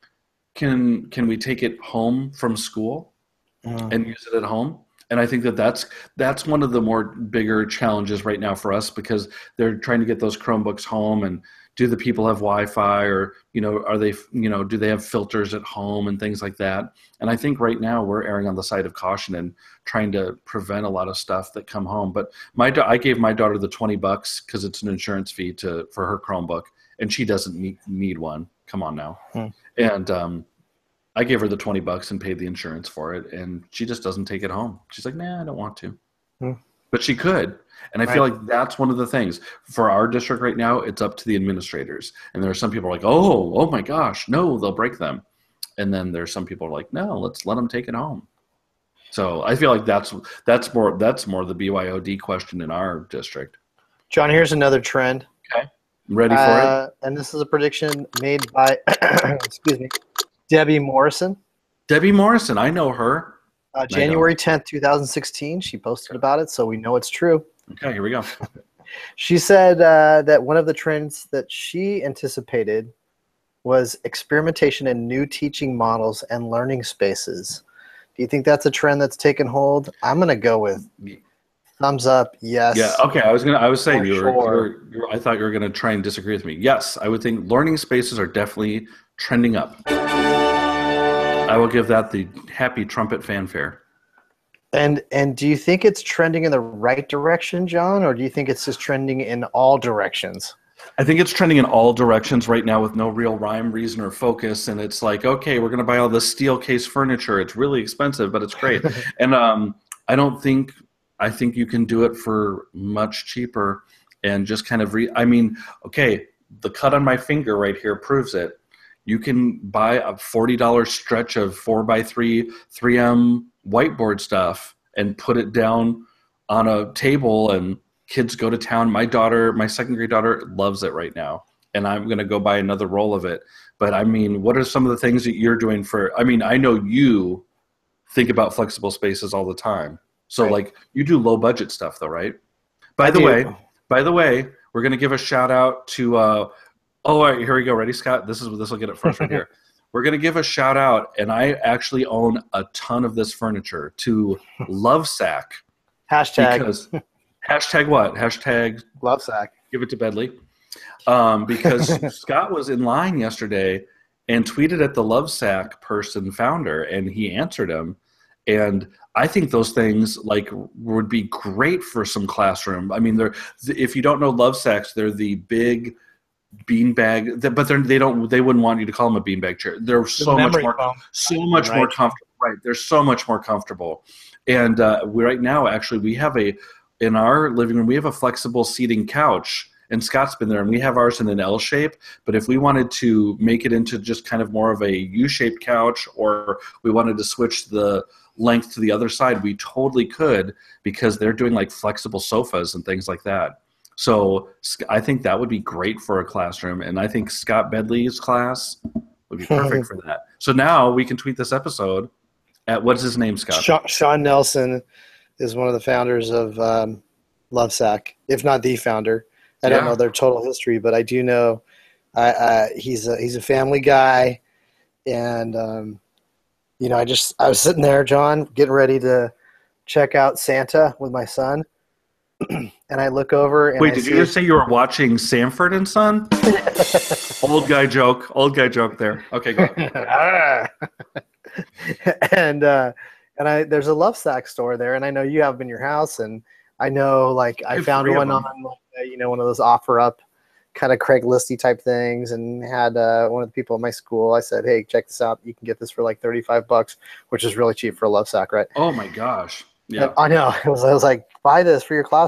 Can can we take it home from school mm. and use it at home? And I think that that's, that's one of the more bigger challenges right now for us, because they're trying to get those Chromebooks home, and do the people have Wi-Fi, or, you know, are they, you know, do they have filters at home and things like that? And I think right now we're erring on the side of caution and trying to prevent a lot of stuff that come home. But my, I gave my daughter the twenty bucks because it's an insurance fee to, for her Chromebook, and she doesn't need, need one. Come on now. Hmm. And, um, I gave her the twenty bucks and paid the insurance for it, and she just doesn't take it home. She's like, nah, I don't want to. Hmm. But she could. And I right. feel like that's one of the things for our district right now. It's up to the administrators. And there are some people like, oh, oh my gosh, no, they'll break them. And then there's some people are like, no, let's let them take it home. So I feel like that's that's more that's more the B Y O D question in our district. John, here's another trend. Okay, ready for uh, it? And this is a prediction made by, excuse me, Debbie Morrison. Debbie Morrison, I know her. Uh, January tenth, two thousand sixteen, she posted about it, so we know it's true. Okay, here we go. She said uh, that one of the trends that she anticipated was experimentation in new teaching models and learning spaces. Do you think that's a trend that's taken hold? I'm going to go with thumbs up, yes. Yeah, okay, I was going to I was saying you were, sure. you were, you were I thought you were going to try and disagree with me. Yes, I would think learning spaces are definitely trending up. I will give that the happy trumpet fanfare. And and do you think it's trending in the right direction, John, or do you think it's just trending in all directions? I think it's trending in all directions right now with no real rhyme, reason, or focus. And it's like, okay, we're going to buy all this steel case furniture. It's really expensive, but it's great. And um, I don't think, I think you can do it for much cheaper and just kind of, re I mean, okay, the cut on my finger right here proves it. You can buy a forty dollar stretch of four by three three M whiteboard stuff and put it down on a table, and kids go to town. My daughter, my second grade daughter, loves it right now, and I'm going to go buy another roll of it. But I mean, what are some of the things that you're doing for, I mean, I know you think about flexible spaces all the time. So right. like you do low budget stuff though, right? By I the do. way, by the way, we're going to give a shout out to, uh, oh, all right, here we go. Ready, Scott? This is this will get it first right here. We're going to give a shout out, and I actually own a ton of this furniture, to Lovesac. Hashtag. Because, hashtag what? Hashtag Lovesac. Give it to Bedley. Um, because Scott was in line yesterday and tweeted at the Lovesac person founder, and he answered him. And I think those things like would be great for some classroom. I mean, they're if you don't know Lovesacs, they're the big beanbag, but they're, they don't. They wouldn't want you to call them a beanbag chair. They're so much more, foam. so much right. more comfortable. Right, they're so much more comfortable. And uh, we right now, actually, we have a in our living room. We have a flexible seating couch, and Scott's been there, and we have ours in an L shape. But if we wanted to make it into just kind of more of a U-shaped couch, or we wanted to switch the length to the other side, we totally could, because they're doing like flexible sofas and things like that. So I think that would be great for a classroom, and I think Scott Bedley's class would be perfect for that. So now we can tweet this episode at, what's his name, Scott? Sean, Sean Nelson is one of the founders of um, Lovesac, if not the founder. I yeah. don't know their total history, but I do know uh, uh, he's a, he's a family guy, and um, you know, I just I was sitting there, John, getting ready to check out Santa with my son. And I look over and wait, I did you just say you were watching Sanford and Son? Old guy joke. Old guy joke there. Okay, go ahead. and uh, and I there's a Lovesac store there, and I know you have them in your house, and I know like I, I found one on like, uh, you know, one of those offer up kind of Craigslisty type things, and had uh, one of the people at my school. I said, hey, check this out. You can get this for like thirty-five bucks, which is really cheap for a Lovesac, right? Oh my gosh. Yeah, and I know. It was, I was like, buy this for your classroom.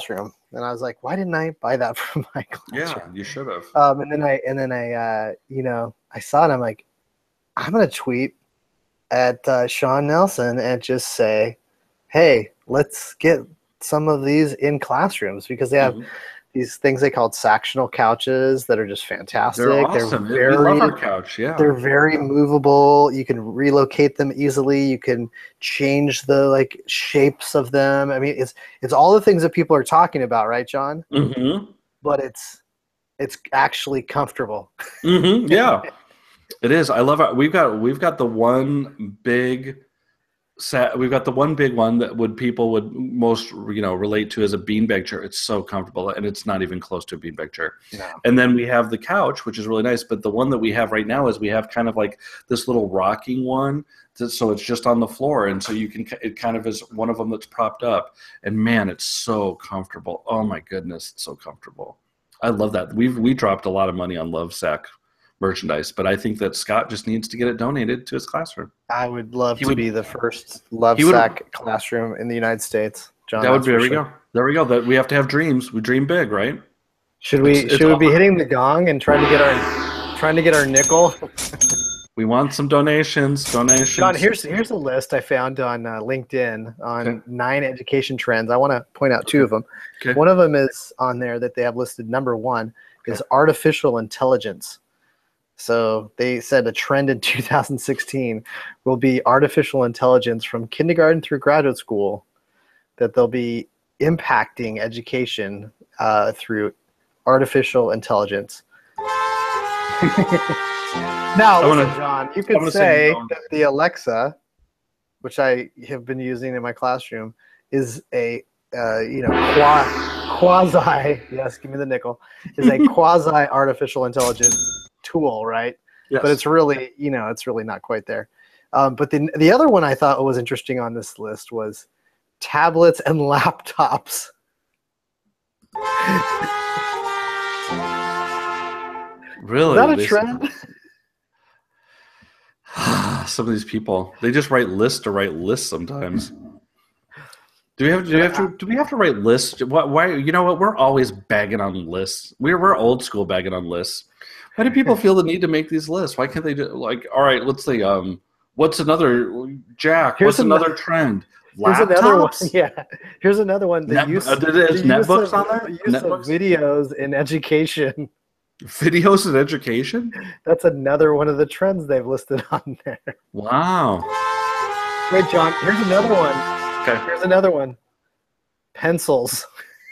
and I was like, why didn't I buy that for my classroom? Yeah, you should have. Um, and then I and then I uh, you know I saw it. I'm like, I'm gonna tweet at uh, Sean Nelson and just say, hey, let's get some of these in classrooms, because they have mm-hmm. these things they call sectional couches that are just fantastic. They're awesome. They're very, we love our couch. Yeah, they're very movable. You can relocate them easily. You can change the like shapes of them. I mean, it's it's all the things that people are talking about, right, John? Mm-hmm. But it's it's actually comfortable. Mm-hmm. Yeah, it is. I love it. We've got we've got the one big. Set, we've got the one big one that would people would most you know relate to as a beanbag chair. It's so comfortable, and it's not even close to a beanbag chair. No. And then we have the couch, which is really nice. But the one that we have right now is we have kind of like this little rocking one, that, so it's just on the floor, and so you can it kind of is one of them that's propped up. And man, it's so comfortable. Oh my goodness, it's so comfortable. I love that. We've we dropped a lot of money on Lovesac merchandise, but I think that Scott just needs to get it donated to his classroom. I would love he to would, be the first Lovesac classroom in the United States. John, that would be, there we sure. go. There we go. That we have to have dreams. We dream big, right? Should we it's, should it's we be hitting the gong and trying to get our trying to get our nickel? We want some donations. Donations. John, here's here's a list I found on uh, LinkedIn on okay. nine education trends. I want to point out two of them. Okay. One of them is on there that they have listed. Number one okay. is artificial intelligence. So they said a trend in two thousand sixteen will be artificial intelligence from kindergarten through graduate school, that they'll be impacting education uh, through artificial intelligence. Now, listen, wanna, John, you could say that the Alexa, which I have been using in my classroom, is a uh, you know qua- quasi yes, give me the nickel, is a quasi artificial intelligence tool, right? Yes. But it's really, you know, it's really not quite there. Um, but the the other one I thought was interesting on this list was tablets and laptops. Really? Is that a trend? Some of these people, they just write lists to write lists sometimes. Do we have, do we have to do we have to write lists? Why, why you know what? We're always bagging on lists. We're we're old school bagging on lists. Why do people feel the need to make these lists? Why can't they do like, all right, let's see, um, what's another, Jack, here's what's another trend? Here's Laptops? Another one, yeah. Here's another one. The Net, use, uh, there's the netbooks use of, on there? The use Netbooks? of videos in education. Videos in education? That's another one of the trends they've listed on there. Wow. Wait, John, here's another one. Okay. Here's another one. Pencils.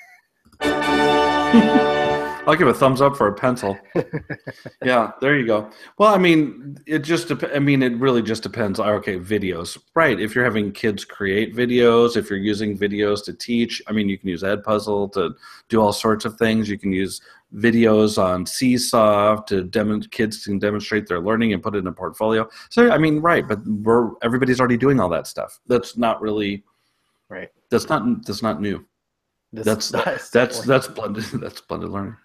I'll give a thumbs up for a pencil. Yeah, there you go. Well, I mean, it just dep- I mean, it really just depends. Okay, videos. Right. If you're having kids create videos, if you're using videos to teach, I mean, you can use Edpuzzle to do all sorts of things. You can use videos on Seesaw to dem- kids can demonstrate their learning and put it in a portfolio. So, I mean, right, but we're everybody's already doing all that stuff. That's not really right. That's not that's not new. This, that's that's that's, that's blended that's blended learning.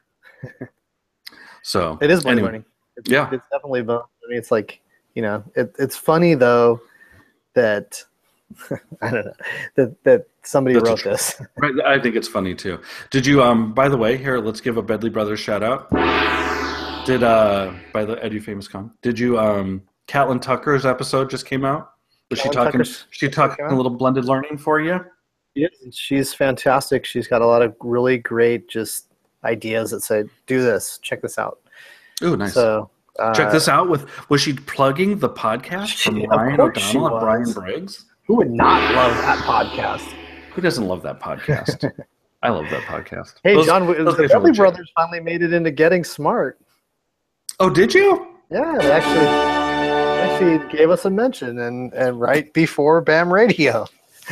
So it is blended anyway, learning. It's, yeah, it's definitely both. I mean, it's like, you know, it, it's funny though that I don't know that that somebody That's wrote tr- this. Right, I think it's funny too. Did you? Um, by the way, here let's give a Bedley Brothers shout out. Did uh, by the Edu Famous Con? Did you? Um, Catelyn Tucker's episode just came out. Was Catelyn she talking? Tucker's she talking a little blended learning for you? Yes, she's fantastic. She's got a lot of really great just ideas that say, do this, check this out. Oh, nice. So uh, check this out. With was she plugging the podcast from she, Ryan O'Donnell and Brian Briggs? Who would not love that podcast? Who doesn't love that podcast? I love that podcast. Hey, those, John, those the Bedley Brothers finally made it into Getting Smart. Oh, did you? Yeah, they actually actually gave us a mention, and, and right before BAM Radio.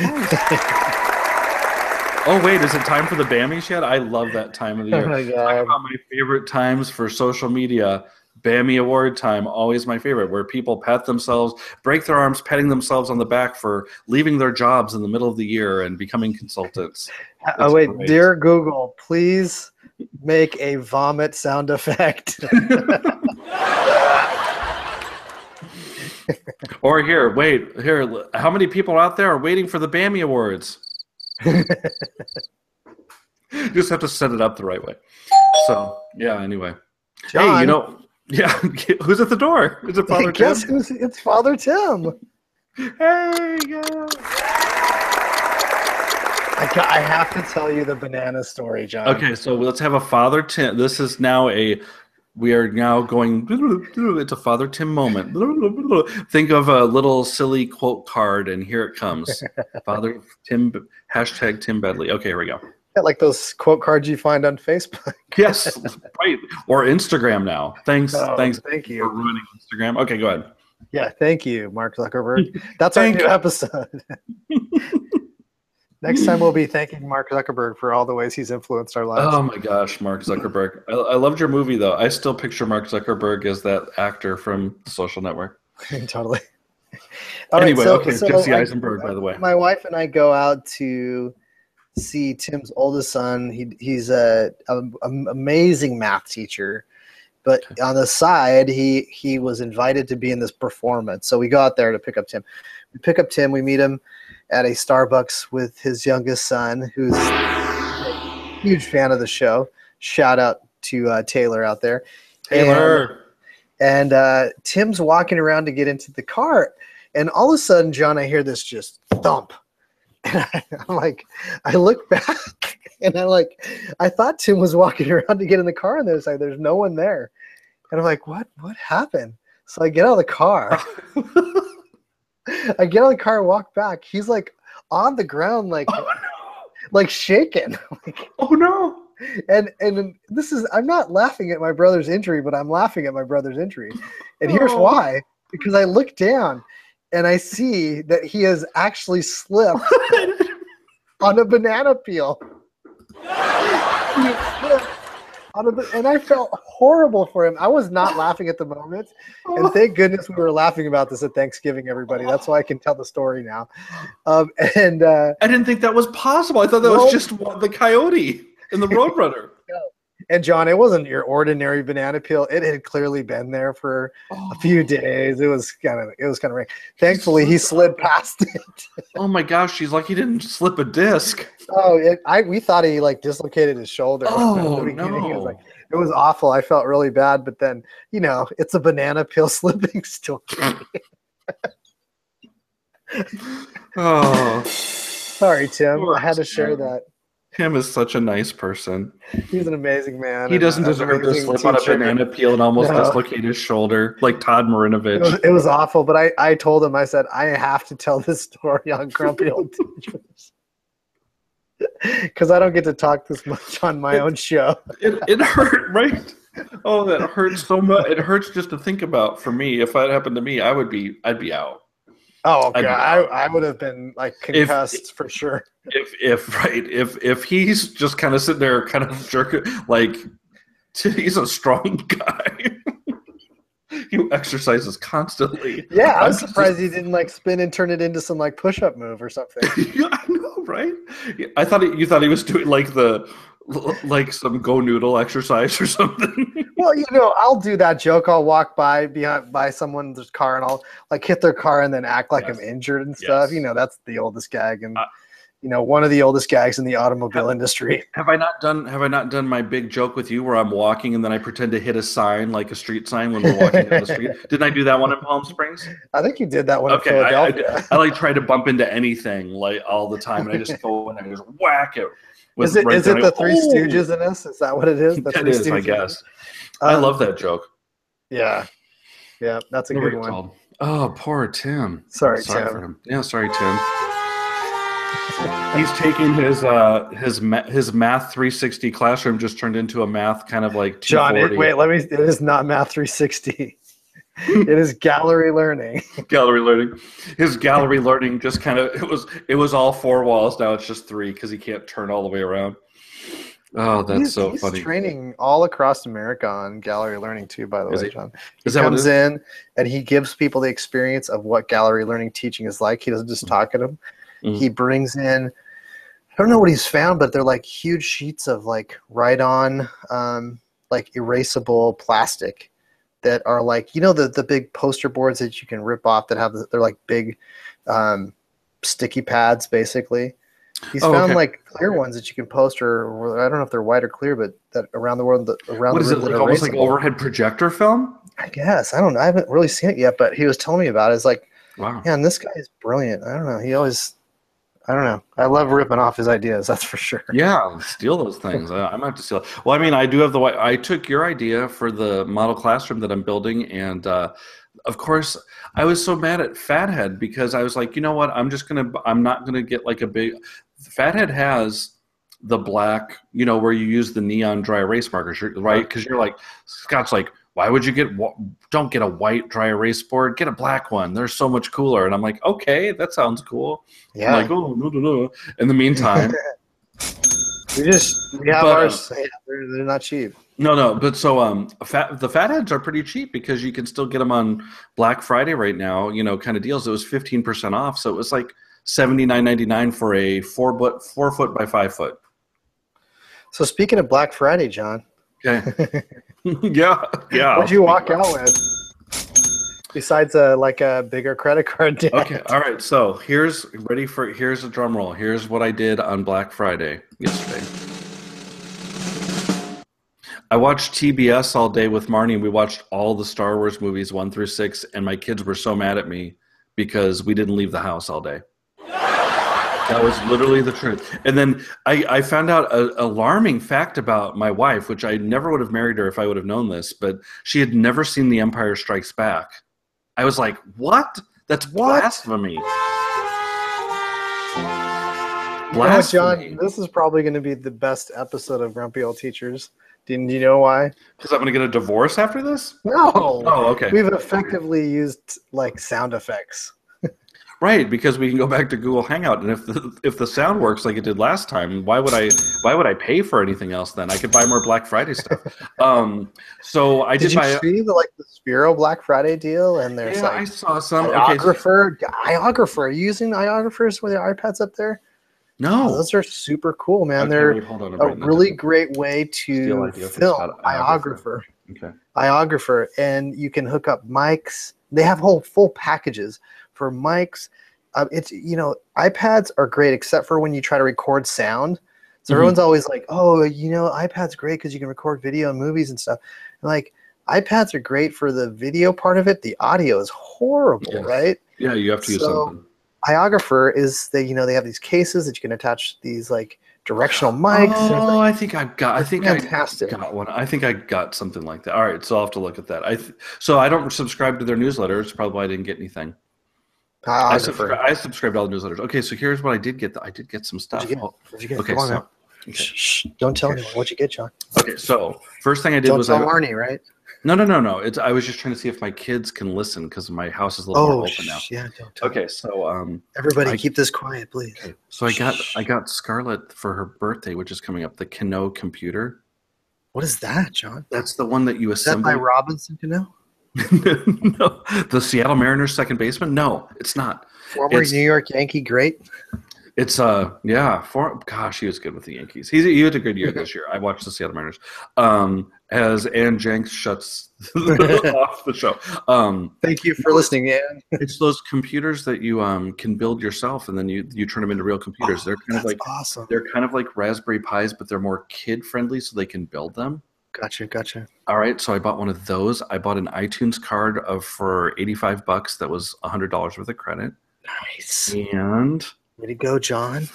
Oh, wait, is it time for the Bammies yet? I love that time of the year. Oh, my God. Talk about my favorite times for social media. Bammy Award time, always my favorite, where people pat themselves, break their arms, patting themselves on the back for leaving their jobs in the middle of the year and becoming consultants. Oh, wait, great. Dear Google, please make a vomit sound effect. Or here, wait, here, how many people out there are waiting for the Bammy Awards? You just have to set it up the right way. So yeah. Anyway, John, hey, you know, yeah. Who's at the door? Is it Father guess Tim? who's? It's Father Tim. Hey, yeah. I, got, I have to tell you the banana story, John. Okay, so let's have a Father Tim. This is now a. We are now going. It's a Father Tim moment. Think of a little silly quote card, and here it comes. Father Tim. Hashtag Tim Bedley. Okay, here we go. Yeah, like those quote cards you find on Facebook. Yes, right. Or Instagram now. Thanks, Oh, thanks. Thank you. For ruining Instagram. Okay, go ahead. Yeah, thank you, Mark Zuckerberg. That's our Thank new you. episode. Next time we'll be thanking Mark Zuckerberg for all the ways he's influenced our lives. Oh my gosh, Mark Zuckerberg. I, I loved your movie, though. I still picture Mark Zuckerberg as that actor from The Social Network. Totally. All anyway, right, so, okay, so Jesse I- Eisenberg, by the way. My wife and I go out to see Tim's oldest son. He, he's a, a, a amazing math teacher, but Okay. on the side, he he was invited to be in this performance. So we go out there to pick up Tim. We pick up Tim. We meet him at a Starbucks with his youngest son, who's a huge fan of the show. Shout out to uh, Taylor out there. Taylor. And, and uh, Tim's walking around to get into the car, and all of a sudden, John, I hear this just thump. And I, I'm like, I look back, and I like, I thought Tim was walking around to get in the car, and there's like, there's no one there, and I'm like, what, what happened? So I get out of the car. I get out of the car, walk back. He's like on the ground, like, Oh, no. like shaking. Like, Oh, no. and and this is, I'm not laughing at my brother's injury, but I'm laughing at my brother's injury, and here's Oh. why: because I look down and I see that he has actually slipped on a banana peel. He slipped on a, ba- and I felt horrible for him. I was not laughing at the moment, and thank goodness we were laughing about this at Thanksgiving, everybody. That's why I can tell the story now. Um, and uh, I didn't think that was possible. I thought that Well- was just one- the coyote and the Roadrunner. and John, it wasn't your ordinary banana peel. It had clearly been there for a few days. It was kind of, it was kind of rank. Thankfully, he slid past it. Oh my gosh, she's like he didn't slip a disc. Oh, it, I we thought he like dislocated his shoulder. Oh, At the beginning. It was no. like, it was awful. I felt really bad, but then, you know, it's a banana peel slipping story. Oh, Sorry, Tim. Poor I had to share Tim. that. Tim is such a nice person. He's an amazing man. He and doesn't an deserve to amazing slip on a teacher. banana peel and almost No. dislocate his shoulder like Todd It was, Marinovich. it was awful, but I, I told him, I said, I have to tell this story on Grumpy Old Teachers. Because I don't get to talk this much on my own show. It, it hurt, right? Oh, that hurts so much. It hurts just to think about. For me, if that happened to me, I would be, I'd be out. Oh, I'd God. be I, out. I would have been like concussed for sure. If, if right, if if he's just kind of sitting there, kind of jerking, like he's a strong guy. He exercises constantly. Yeah, I I'm was just- surprised he didn't like spin and turn it into some like push-up move or something. Yeah, I know, right? I thought he, you thought he was doing like the like some go noodle exercise or something. Well, you know, I'll do that joke. I'll walk by behind by someone's car and I'll like hit their car and then act like Yes. I'm injured and stuff. Yes. You know, that's the oldest gag and Uh, you know, one of the oldest gags in the automobile industry. Have I not done Have I not done my big joke with you where I'm walking and then I pretend to hit a sign like a street sign when we're walking down the street? Didn't I do that one in Palm Springs? I think you did that one Okay, in I, I, Philadelphia. I like try to bump into anything like all the time, and I just go and I just whack it. with Is it right is down. it I the go, Three "Oh!" Stooges in this? Is that what it is? The That Three is, I Stooges? guess. I Um, love that joke. Yeah, yeah, that's a What were good you one. called? Oh, poor Tim. Sorry, sorry Tim. for him. Yeah, sorry, Tim. He's taking his uh his ma- his math three sixty classroom just turned into a math kind of like John, it, two forty wait, let me. It is not Math three sixty. It is gallery learning. gallery learning. His gallery learning just kind of it was it was all four walls. Now it's just three because he can't turn all the way around. Oh, that's he's, so he's funny. training all across America on gallery learning too. By the Is way, he? John. Is He that what it comes is? in and he gives people the experience of what gallery learning teaching is like. He doesn't just talk at them. Mhm. He brings in. I don't know what he's found, but they're like huge sheets of like write-on, um, like erasable plastic that are like, you know, the the big poster boards that you can rip off that have the, they're like big um, sticky pads basically. He's Oh, found okay. like clear ones that you can post, or, or I don't know if they're white or clear, but that around the world, that, around What the is it room that like? are Almost like erasable. overhead projector film? I guess I don't know. I haven't really seen it yet, but he was telling me about it. It's like, Wow. man, this guy is brilliant. I don't know. He always, I don't know. I love ripping off his ideas. That's for sure. Yeah, steal those things. I, I might have to steal. Well, I mean, I do have the white. I took your idea for the model classroom that I'm building, and uh, of course, I was so mad at Fathead because I was like, you know what? I'm just gonna. I'm not gonna get like a big. Fathead has the black, you know, where you use the neon dry erase markers, right? Because you're like, Scott's like, why would you get? Don't get a white dry erase board. Get a black one. They're so much cooler. And I'm like, okay, that sounds cool. Yeah. I'm like, oh no no no. In the meantime. We just we have But, ours. uh, Yeah, they're, they're not cheap. No, no, but so um, fat, the fatheads are pretty cheap because you can still get them on Black Friday right now. You know, kind of deals. It was fifteen percent off, so it was like seventy nine ninety nine for a four foot four foot by five foot. So speaking of Black Friday, John, Okay. yeah, yeah. what'd you walk out with? Besides a like a bigger credit card debt. Okay, all right. So here's ready for here's a drum roll. Here's what I did on Black Friday yesterday. I watched T B S all day with Marnie. We watched all the Star Wars movies one through six, and my kids were so mad at me because we didn't leave the house all day. That was literally the truth. And then I, I found out an alarming fact about my wife, which I never would have married her if I would have known this, but she had never seen The Empire Strikes Back. I was like, what? That's What? blasphemy. You know what, Blasphemy. John, this is probably going to be the best episode of Grumpy Old Teachers. Didn't you know why? Because I'm going to get a divorce after this? No. Oh, okay. We've effectively used like sound effects. Right, because we can go back to Google Hangout, and if the if the sound works like it did last time, why would I why would I pay for anything else then? I could buy more Black Friday stuff. Um, so I did, Did you buy. see the like the Spiro Black Friday deal? And there's Yeah, I like saw some. Okay, so- iographer. Iographer. Are you using iographers with the iPads up there? no, Those are super cool, man. Okay, They're wait, hold on, I'm a writing that really down. great way Steal to idea from film. Scott, Iographer. Okay. Iographer, and you can hook up mics. They have whole full packages for mics. Uh, it's you know iPads are great except for when you try to record sound. So Mhm. everyone's always like, oh, you know, iPad's great because you can record video and movies and stuff. And like iPads are great for the video part of it. The audio is horrible, Yes. right? Yeah, you have to use So- something. Iographer is they you know they have these cases that you can attach these like directional mics. and it's Oh, like, I think I've got. I it's think fantastic. I got one. I think I got something like that. All right, so I'll have to look at that. I th- so I don't subscribe to their newsletters. Probably why I didn't get anything. I, Iographer. subscri- I subscribe to all the newsletters. Okay, so here's what I did get. I did get some stuff. What'd you get? Oh, What'd you get? okay, Come on so now. okay. Shh, shh, don't tell anyone. What'd you get, John? okay, so first thing I did Don't was tell I, Marnie, right? no, no, no, no. It's I was just trying to see if my kids can listen because my house is a little Oh, more open now. sh- yeah, don't tell. Okay, so um, Everybody, I- keep this quiet, please. okay, so I got Shh. I got Scarlett for her birthday, which is coming up. The Kano computer. What is that, John? That's the one that you Is that by assemble. Robinson Cano? No, the Seattle Mariners second baseman. No, it's not. Former It's- New York Yankee great. It's uh yeah, for gosh, he was good with the Yankees. He's he had a good year this year. I watched the Seattle Mariners. Um, as Ann Jenks shuts off the show. Um, Thank you for listening, Ann. it's those computers that you um can build yourself, and then you you turn them into real computers. they're kind of That's like awesome. they're kind of like Raspberry Pis, but they're more kid friendly, so they can build them. Gotcha, gotcha. All right, so I bought one of those. I bought an iTunes card of for eighty five bucks. That was a hundred dollars worth of credit, Nice. and Way to go, John.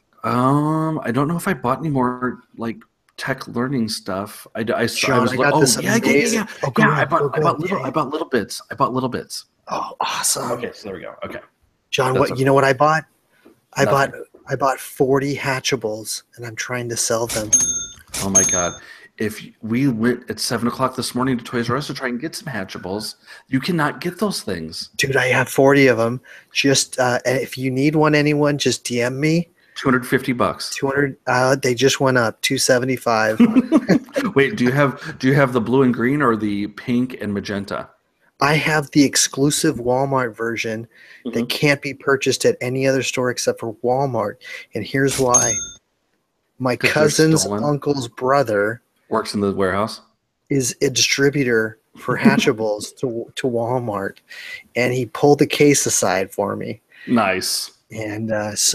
Um, I don't know if I bought any more like tech learning stuff. I, I, saw- I John, was I like, got oh this yeah, yeah, yeah, amazing- yeah. Oh, go yeah, I ahead, bought, go, I go bought ahead, little, yeah. I bought little bits. I bought little bits. Oh, awesome. Okay, so there we go. Okay, John, That's what a- you know what I bought? I Nothing. bought I bought forty hatchables and I'm trying to sell them. oh my god, if we went at seven o'clock this morning to Toys R Us to try and get some hatchables, you cannot get those things. Dude, I have forty of them. Just uh, and if you need one, anyone, just D M me. Two hundred fifty bucks. two hundred uh, they just went up two seventy-five. Wait, do you have do you have the blue and green or the pink and magenta? I have the exclusive Walmart version that can't be purchased at any other store except for Walmart. And here's why. My 'Cause they're cousin's stolen? uncle's brother Works in the warehouse. is a distributor for hatchables to to Walmart, and he pulled the case aside for me. Nice. And uh, so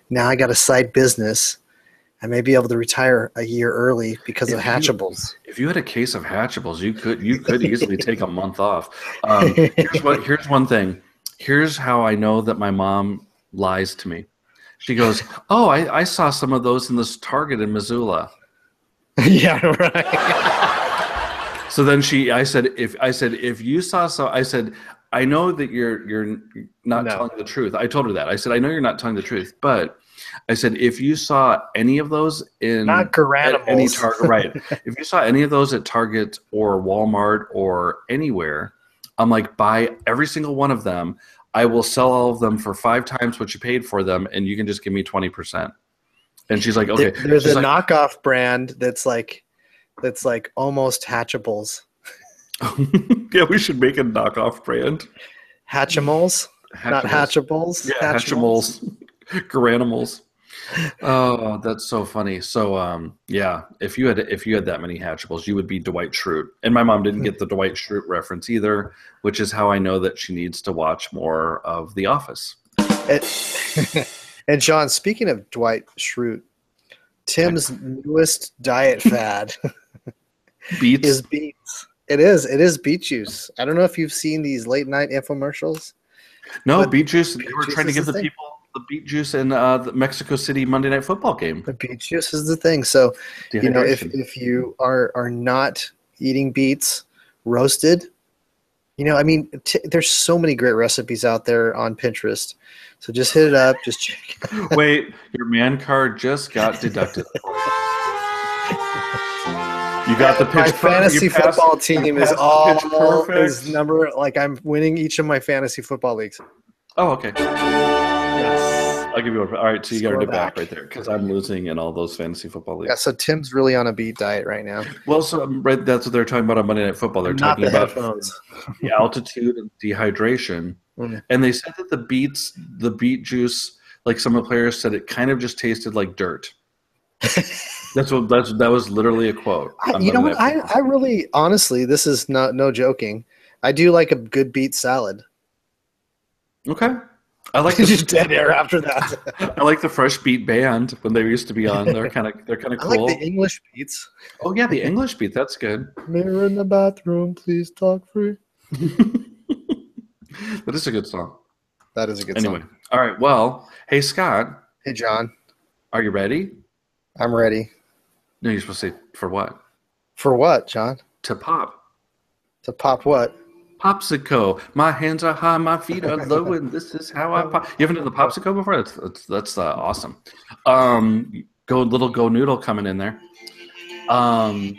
Now I got a side business. I may be able to retire a year early because if of you, Hatchables. If you had a case of Hatchables, you could you could easily take a month off. Um, here's what here's one thing. Here's how I know that my mom lies to me. She goes, "Oh, I, I saw some of those in this Target in Missoula." Yeah, right. So then she, I said, if I said if you saw so, I said, I know that you're you're not No. telling the truth. I told her that. I said, I know you're not telling the truth, but I said if you saw any of those in Not Garanimals. at any Target, right? If you saw any of those at Target or Walmart or anywhere, I'm like, buy every single one of them. I will sell all of them for five times what you paid for them, and you can just give me twenty percent. And she's like, okay. There's she's a like, knockoff brand that's like that's like almost Hatchables. yeah, we should make a knockoff brand. Hatchimals, not Hatchimals. Hatchables. Yeah, Hatchimals. Garanimals. Oh, that's so funny. So, um, yeah, if you had if you had that many Hatchables, you would be Dwight Schrute. And my mom didn't get the Dwight Schrute reference either, which is how I know that she needs to watch more of The Office. And, and John, speaking of Dwight Schrute, Tim's newest diet fad Beets. is beets. It is. It is beet juice. I don't know if you've seen these late night infomercials. No, but beet juice. beet They were juice trying to is give the the thing. people the beet juice in uh, the Mexico City Monday Night Football game. The beet juice is the thing. So, you know, if, Dehydration. if you are, are not eating beets roasted, you know, I mean, t- there's so many great recipes out there on Pinterest. So just hit it up. Just check. Wait, your man card just got deducted. You got the pitch. My per- fantasy you passed- football you team is passed the all pitch perfect. is number like I'm winning each of my fantasy football leagues. Oh, okay. Yes. I'll give you a. All right, so you got Score it back back. right there because I'm losing in all those fantasy football leagues. Yeah. So Tim's really on a beet diet right now. Well, so um, right, that's what they're talking about on Monday Night Football. They're Not talking the about headphones. the altitude and dehydration, Mm. and they said that the beets, the beet juice, like some of the players said, it kind of just tasted like dirt. That's what that's that was literally a quote. I, on you know Monday what? Night I, Football. I really, honestly, this is not no joking. I do like a good beet salad. Okay. I like Just the dead air after that. I like the Fresh Beat Band when they used to be on. They're kind of they're kind of I cool. like the English beets. Oh yeah, the English beat. That's good. Mirror in the bathroom, please talk free. That is a good song. That is a good Anyway, song. all right. Well, hey Scott, Hey, John, are you ready? I'm ready. No, you're supposed to say for what? For what, John? To pop. To pop what? Popsicle. My hands are high, my feet are low, and this is how I pop. You haven't done the popsicle before? That's that's, that's uh, awesome. Um, go little go noodle coming in there. Um,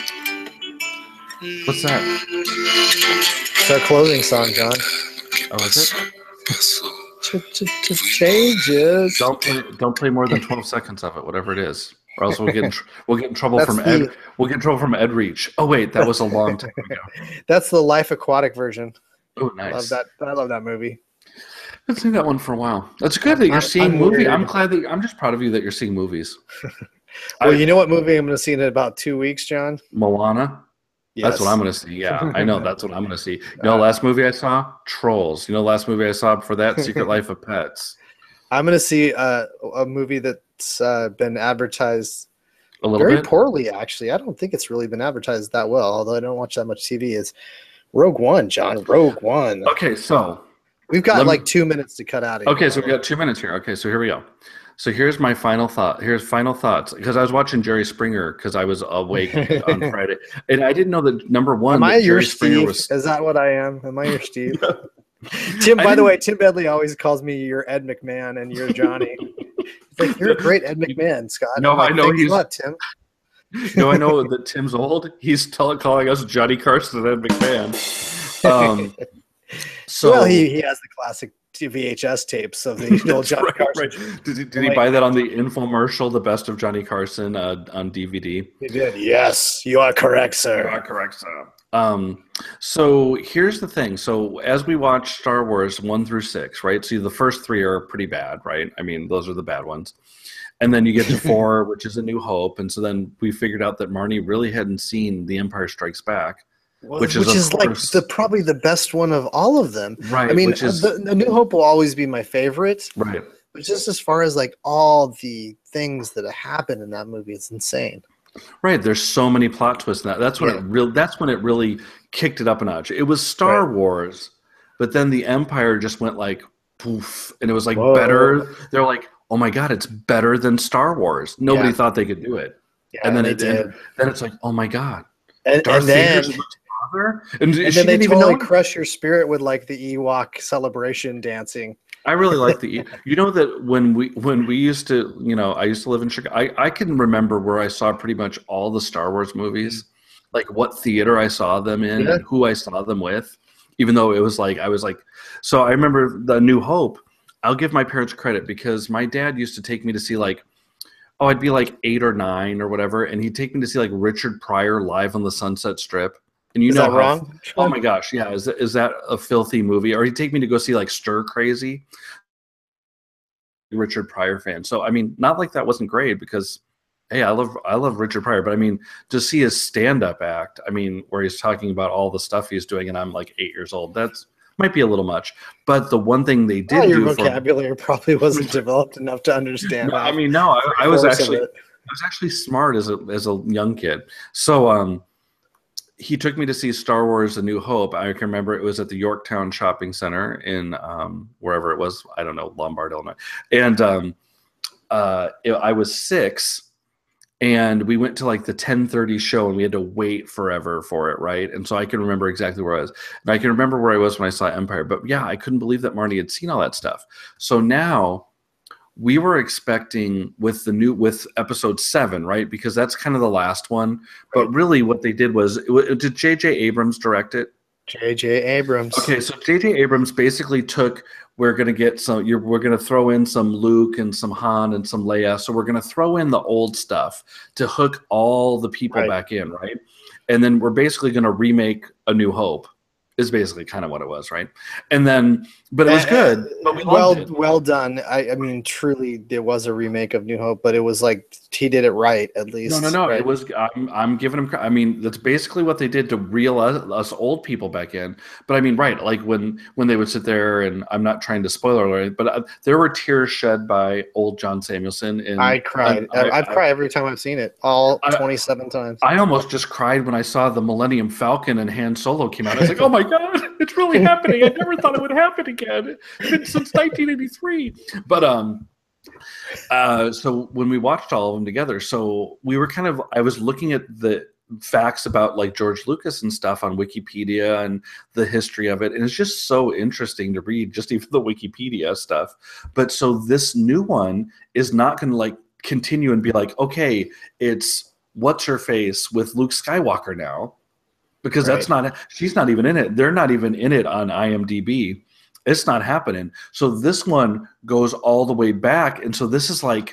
what's that? It's our closing song, John. Oh, is it? Changes. Don't play. Don't play more than twelve seconds of it, whatever it is, or else we'll get in tr- we'll get in trouble That's from Ed. the- We'll get in trouble from Ed Reach. Oh wait, that was a long time ago. That's the Life Aquatic version. Oh, I love nice. that. I love that movie. I've seen that one for a while. That's good that you're I'm- seeing I'm movies. weird. I'm glad that I'm just proud of you that you're seeing movies. Well, I- you know what movie I'm going to see in about two weeks, John? Moana. That's Yes. what I'm going to see. Yeah, I know. That's what I'm going to see. You know, the last movie I saw, Trolls. You know, the last movie I saw before that, Secret Life of Pets. I'm going to see uh, a movie that's uh, been advertised A little very bit. poorly, actually. I don't think it's really been advertised that well, although I don't watch that much T V. It's Rogue One, John. Rogue One. Okay, so We've got Let me- like two minutes to cut out of here. okay, so we got two minutes here. Okay, so here we go. So here's my final thought. Here's final thoughts because I was watching Jerry Springer because I was awake on Friday, and I didn't know that number one. Am that I your Jerry Springer Steve? was. Is that what I am? Am I your Steve? Tim, I by the didn't- way, Tim Bedley always calls me your Ed McMahon and you're Johnny. He's like, you're a great Ed McMahon, Scott. No, I'm like, I know "Thanks a he's- lot, Tim. No, I know that Tim's old. He's tell, calling us Johnny Carson and Ed McMahon. Um, so well, he, he has the classic V H S tapes of the old That's Johnny right, Carson. right. Did, he, did he Like- buy that on the infomercial, The Best of Johnny Carson, uh, on D V D? He did. Yes, you are correct, You sir. are correct, sir. Um, so here's the thing. So as we watch Star Wars one through six, right? So the first three are pretty bad, right? I mean, those are the bad ones. And then you get to four, which is A New Hope. And so then we figured out that Marnie really hadn't seen The Empire Strikes Back. Which, Which is, of like course- the probably the best one of all of them. Right. I mean, which is, the, the New Hope will always be my favorite, right. But just as far as like all the things that happen in that movie, it's insane. Right. There's so many plot twists in that. That's when Yeah. it real. That's when it really kicked it up a notch. It was Star Right. Wars, but then the Empire just went like poof, and it was like Whoa. better. They're like, oh my god, it's better than Star Wars. Nobody Yeah. thought they could do it. Yeah, and then they it did. and then it's like, oh my god, And, Darth and then, Vader's Luke's father, and, and she then they didn't even totally know. crush your spirit with like the Ewok celebration dancing. I really like the. You know that when we when we used to, you know, I used to live in Chicago. I I can remember where I saw pretty much all the Star Wars movies, like what theater I saw them in, Yeah. and who I saw them with. Even though it was like I was like, so I remember the New Hope. I'll give my parents credit because my dad used to take me to see like, oh, I'd be like eight or nine or whatever, and he'd take me to see like Richard Pryor live on the Sunset Strip. And you Is know that how, wrong? oh my gosh, yeah, is that, is that a filthy movie? Or he'd take me to go see like Stir Crazy. Richard Pryor fan. So I mean, not like that wasn't great because hey, I love I love Richard Pryor, but I mean, to see his stand-up act, I mean, where he's talking about all the stuff he's doing and I'm like eight years old, that's might be a little much. But the one thing they did Oh, your do vocabulary probably wasn't developed enough to understand. for, that. I mean, no, I, I was Force of actually it. I was actually smart as a as a young kid. So um he took me to see Star Wars: A New Hope. I can remember it was at the Yorktown Shopping Center in um, wherever it was. I don't know, Lombard, Illinois. And um, uh, it- I was six, and we went to like the ten thirty show, and we had to wait forever for it, right? And so I can remember exactly where I was. And I can remember where I was when I saw Empire. But yeah, I couldn't believe that Marty had seen all that stuff. So now we were expecting with the new with episode seven, right? Because that's kind of the last one. But Right. really, what they did was, it, wa- did J J. Abrams direct it? J J. Abrams. Okay, so J J. Abrams basically took. We're gonna get some. You're, we're gonna throw in some Luke and some Han and some Leia. So we're gonna throw in the old stuff to hook all the people Right. back in, right? And then we're basically gonna remake A New Hope. Is basically kind of what it was, right? And then, but it was good. But we well, loved it. well done. I, I mean, truly, it was a remake of New Hope, but it was like he did it right, at least. No, no, no. right? It was. I'm, I'm giving them. I mean, that's basically what they did to reel us, us old people back in. But I mean, right? Like when when they would sit there, and I'm not trying to spoiler alert, but uh, there were tears shed by old John Samuelson. And I cried. I, I, I've I, cried every time I've seen it, all I- twenty-seven times. I almost just cried when I saw the Millennium Falcon and Han Solo came out. I was like, oh my god, it's really happening! I never thought it would happen again. It's been since nineteen eighty-three. But um. Uh, so when we watched all of them together, so we were kind of, I was looking at the facts about like George Lucas and stuff on Wikipedia and the history of it. And it's just so interesting to read just even the Wikipedia stuff. But so this new one is not going to like continue and be like, okay, it's what's her face with Luke Skywalker now, because Right. that's not, she's not even in it. They're not even in it on IMDb. It's not happening. So this one goes all the way back. And so this is like,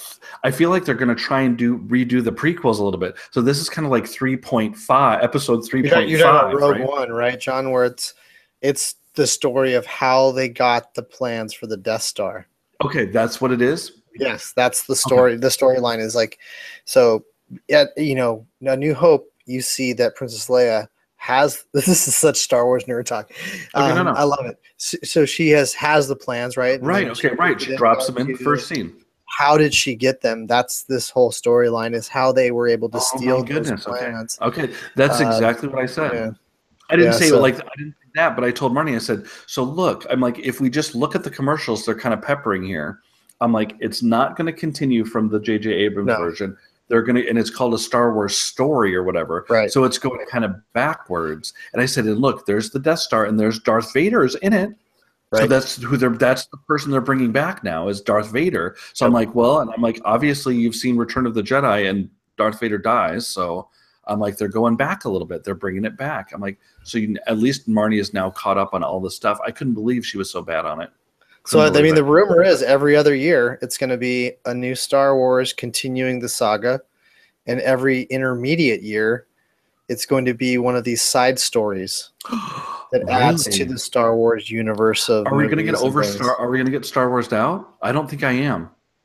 I feel like they're going to try and do redo the prequels a little bit. So this is kind of like three point five, episode three You're, point talking- you're talking five. about Rogue Right? One, right, John? Where it's it's the story of how they got the plans for the Death Star. Okay, that's what it is. Yes, that's the story. The storyline is like, so, yeah, you know, A New Hope. You see that Princess Leia has. This is such Star Wars nerd talk. Okay, no, Um, no. I love it. So, so she has has the plans, right? And Right. then Okay. Right. She drops them in first scene. How did she get them? That's this whole storyline, is how they were able to Oh steal my goodness. those Okay. plans. Okay. That's Uh, exactly what I said. Yeah. I didn't Yeah, say so- like I didn't say that, but I told Marnie. I said, "So look, I'm like, if we just look at the commercials, they're kind of peppering here. I'm like, it's not going to continue from the J J. Abrams No. version. They're going to, and it's called a Star Wars story or whatever. Right. So it's going kind of backwards. And I said, and look, there's the Death Star, and there's Darth Vader's in it. So Right. that's who they're. That's the person they're bringing back now is Darth Vader. So I'm like, well, and I'm like, obviously you've seen Return of the Jedi, and Darth Vader dies. So I'm like, they're going back a little bit. They're bringing it back. I'm like, so you, at least Marnie is now caught up on all the stuff. I couldn't believe she was so bad on it. So Couldn't I mean, believe the it. rumor is every other year it's going to be a new Star Wars continuing the saga, and every intermediate year it's going to be one of these side stories that adds to Really? the Star Wars universe of. Are we going to get movies and over things. Star? Are we going to get Star Wars out? I don't think I am.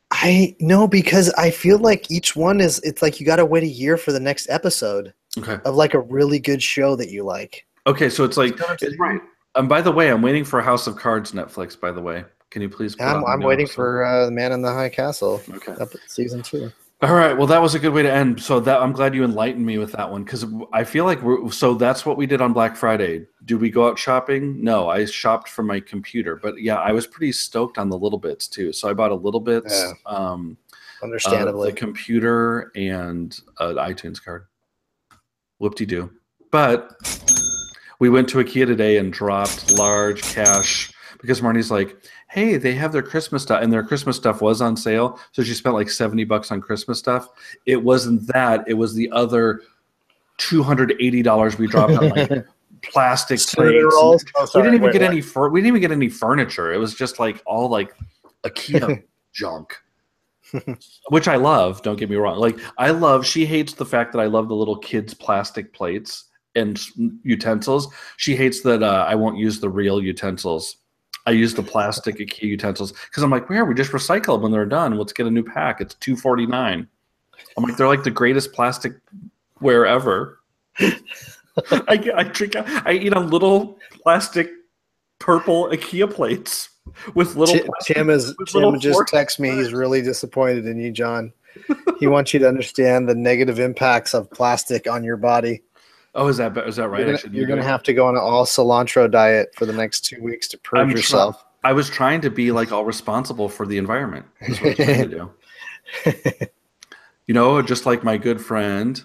I no, because I feel like each one is. It's like you got to wait a year for the next episode Okay. of like a really good show that you like. Okay. So it's like, You know what I'm saying? right. And by the way, I'm waiting for House of Cards Netflix. By the way, Can you please? Put I'm, on I'm the waiting episode? for uh, the Man in the High Castle. Okay. Up at season two. All right. Well, that was a good way to end. So that I'm glad you enlightened me with that one because I feel like we're so that's what we did on Black Friday. Do we go out shopping? No, I shopped from my computer. But yeah, I was pretty stoked on the Little Bits too. So I bought a Little Bits, Yeah. um, Understandably, uh, the computer and an iTunes card. Whoop-de-doo. But we went to IKEA today and dropped large cash because Marnie's like, hey, they have their Christmas stuff, and their Christmas stuff was on sale. So she spent like seventy bucks on Christmas stuff. It wasn't that. It was the other two hundred eighty dollars we dropped on like plastic plates. Oh, we sorry, didn't even wait, get what? any fur- we didn't even get any furniture. It was just like all like IKEA junk. Which I love, don't get me wrong. Like I love, she hates the fact that I love the little kids' plastic plates and utensils. She hates that uh, I won't use the real utensils. I use the plastic IKEA utensils because I'm like, where? We just recycle them when they're done. Let's get a new pack. It's two forty-nine. I'm like, they're like the greatest plastic wherever. I, I drink, I eat on little plastic purple IKEA plates with little. Tim, Tim is with Tim little just forks. texted me. He's really disappointed in you, John. He wants you to understand the negative impacts of plastic on your body. Oh, is that is that right? You're I gonna, should you're do gonna that. have to go on an all cilantro diet for the next two weeks to purge I'm try- yourself. I was trying to be like all responsible for the environment. Is what I was trying to do. You know, just like my good friend,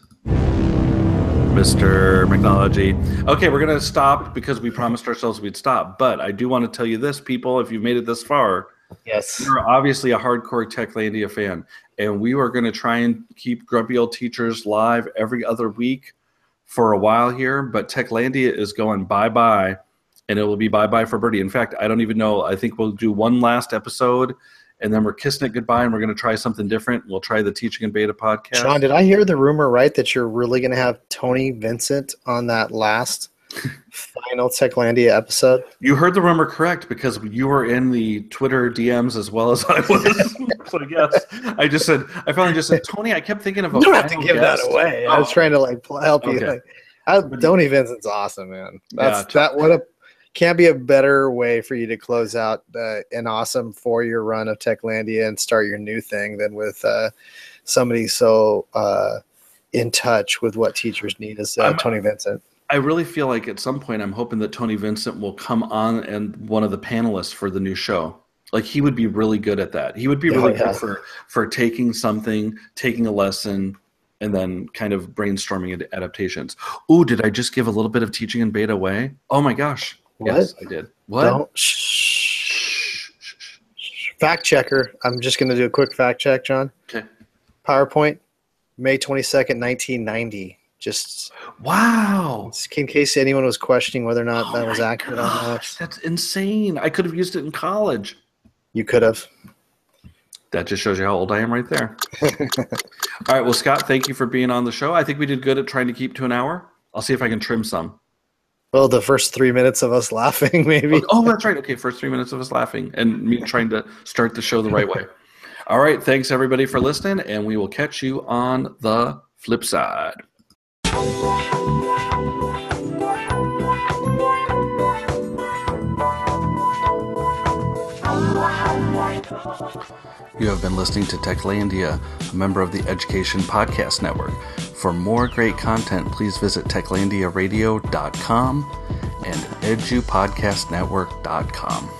Mister McNology. Okay, we're going to stop because we promised ourselves we'd stop. But I do want to tell you this, people, if you've made it this far, Yes. you're obviously a hardcore Techlandia fan. And we are going to try and keep Grumpy Old Teachers live every other week for a while here. But Techlandia is going bye-bye, and it will be bye-bye for Birdie. In fact, I don't even know. I think we'll do one last episode, and then we're kissing it goodbye, and we're going to try something different. We'll try the Teaching in Beta podcast. John, did I hear the rumor right that you're really going to have Tony Vincent on that last final Techlandia episode? You heard the rumor correct because you were in the Twitter D Ms as well as I was. So yes, I just said, I finally just said, Tony, I kept thinking of a You don't have to final give guest. that away. Oh. I was trying to like pl- help you. Okay. Like, I, Tony Vincent's awesome, man. That's Yeah, t- that. What a can't be a better way for you to close out uh, an awesome four-year run of Techlandia and start your new thing than with uh, somebody so uh, in touch with what teachers need as uh, I'm- Tony Vincent. I really feel like at some point I'm hoping that Tony Vincent will come on and one of the panelists for the new show. Like he would be really good at that. He would be Oh, really yeah. good for, for taking something, taking a lesson, and then kind of brainstorming ad- adaptations. Ooh, did I just give a little bit of Teaching in Beta away? Oh my gosh. What? Yes, I did. What? Don't shh. Fact checker. I'm just going to do a quick fact check, John. Okay. PowerPoint, May twenty-second, nineteen ninety. Just Wow. in case anyone was questioning whether or not Oh that was my accurate on that. gosh, that's insane. I could have used it in college. You could have. That just shows you how old I am right there. All right. Well, Scott, thank you for being on the show. I think we did good at trying to keep to an hour. I'll see if I can trim some. Well, the first three minutes of us laughing, maybe. Oh, that's right. Okay, first three minutes of us laughing and me trying to start the show the right way. All right. Thanks, everybody, for listening, and we will catch you on the flip side. You have been listening to Techlandia, a member of the Education Podcast Network. For more great content, please visit techlandia radio dot com and edu podcast network dot com.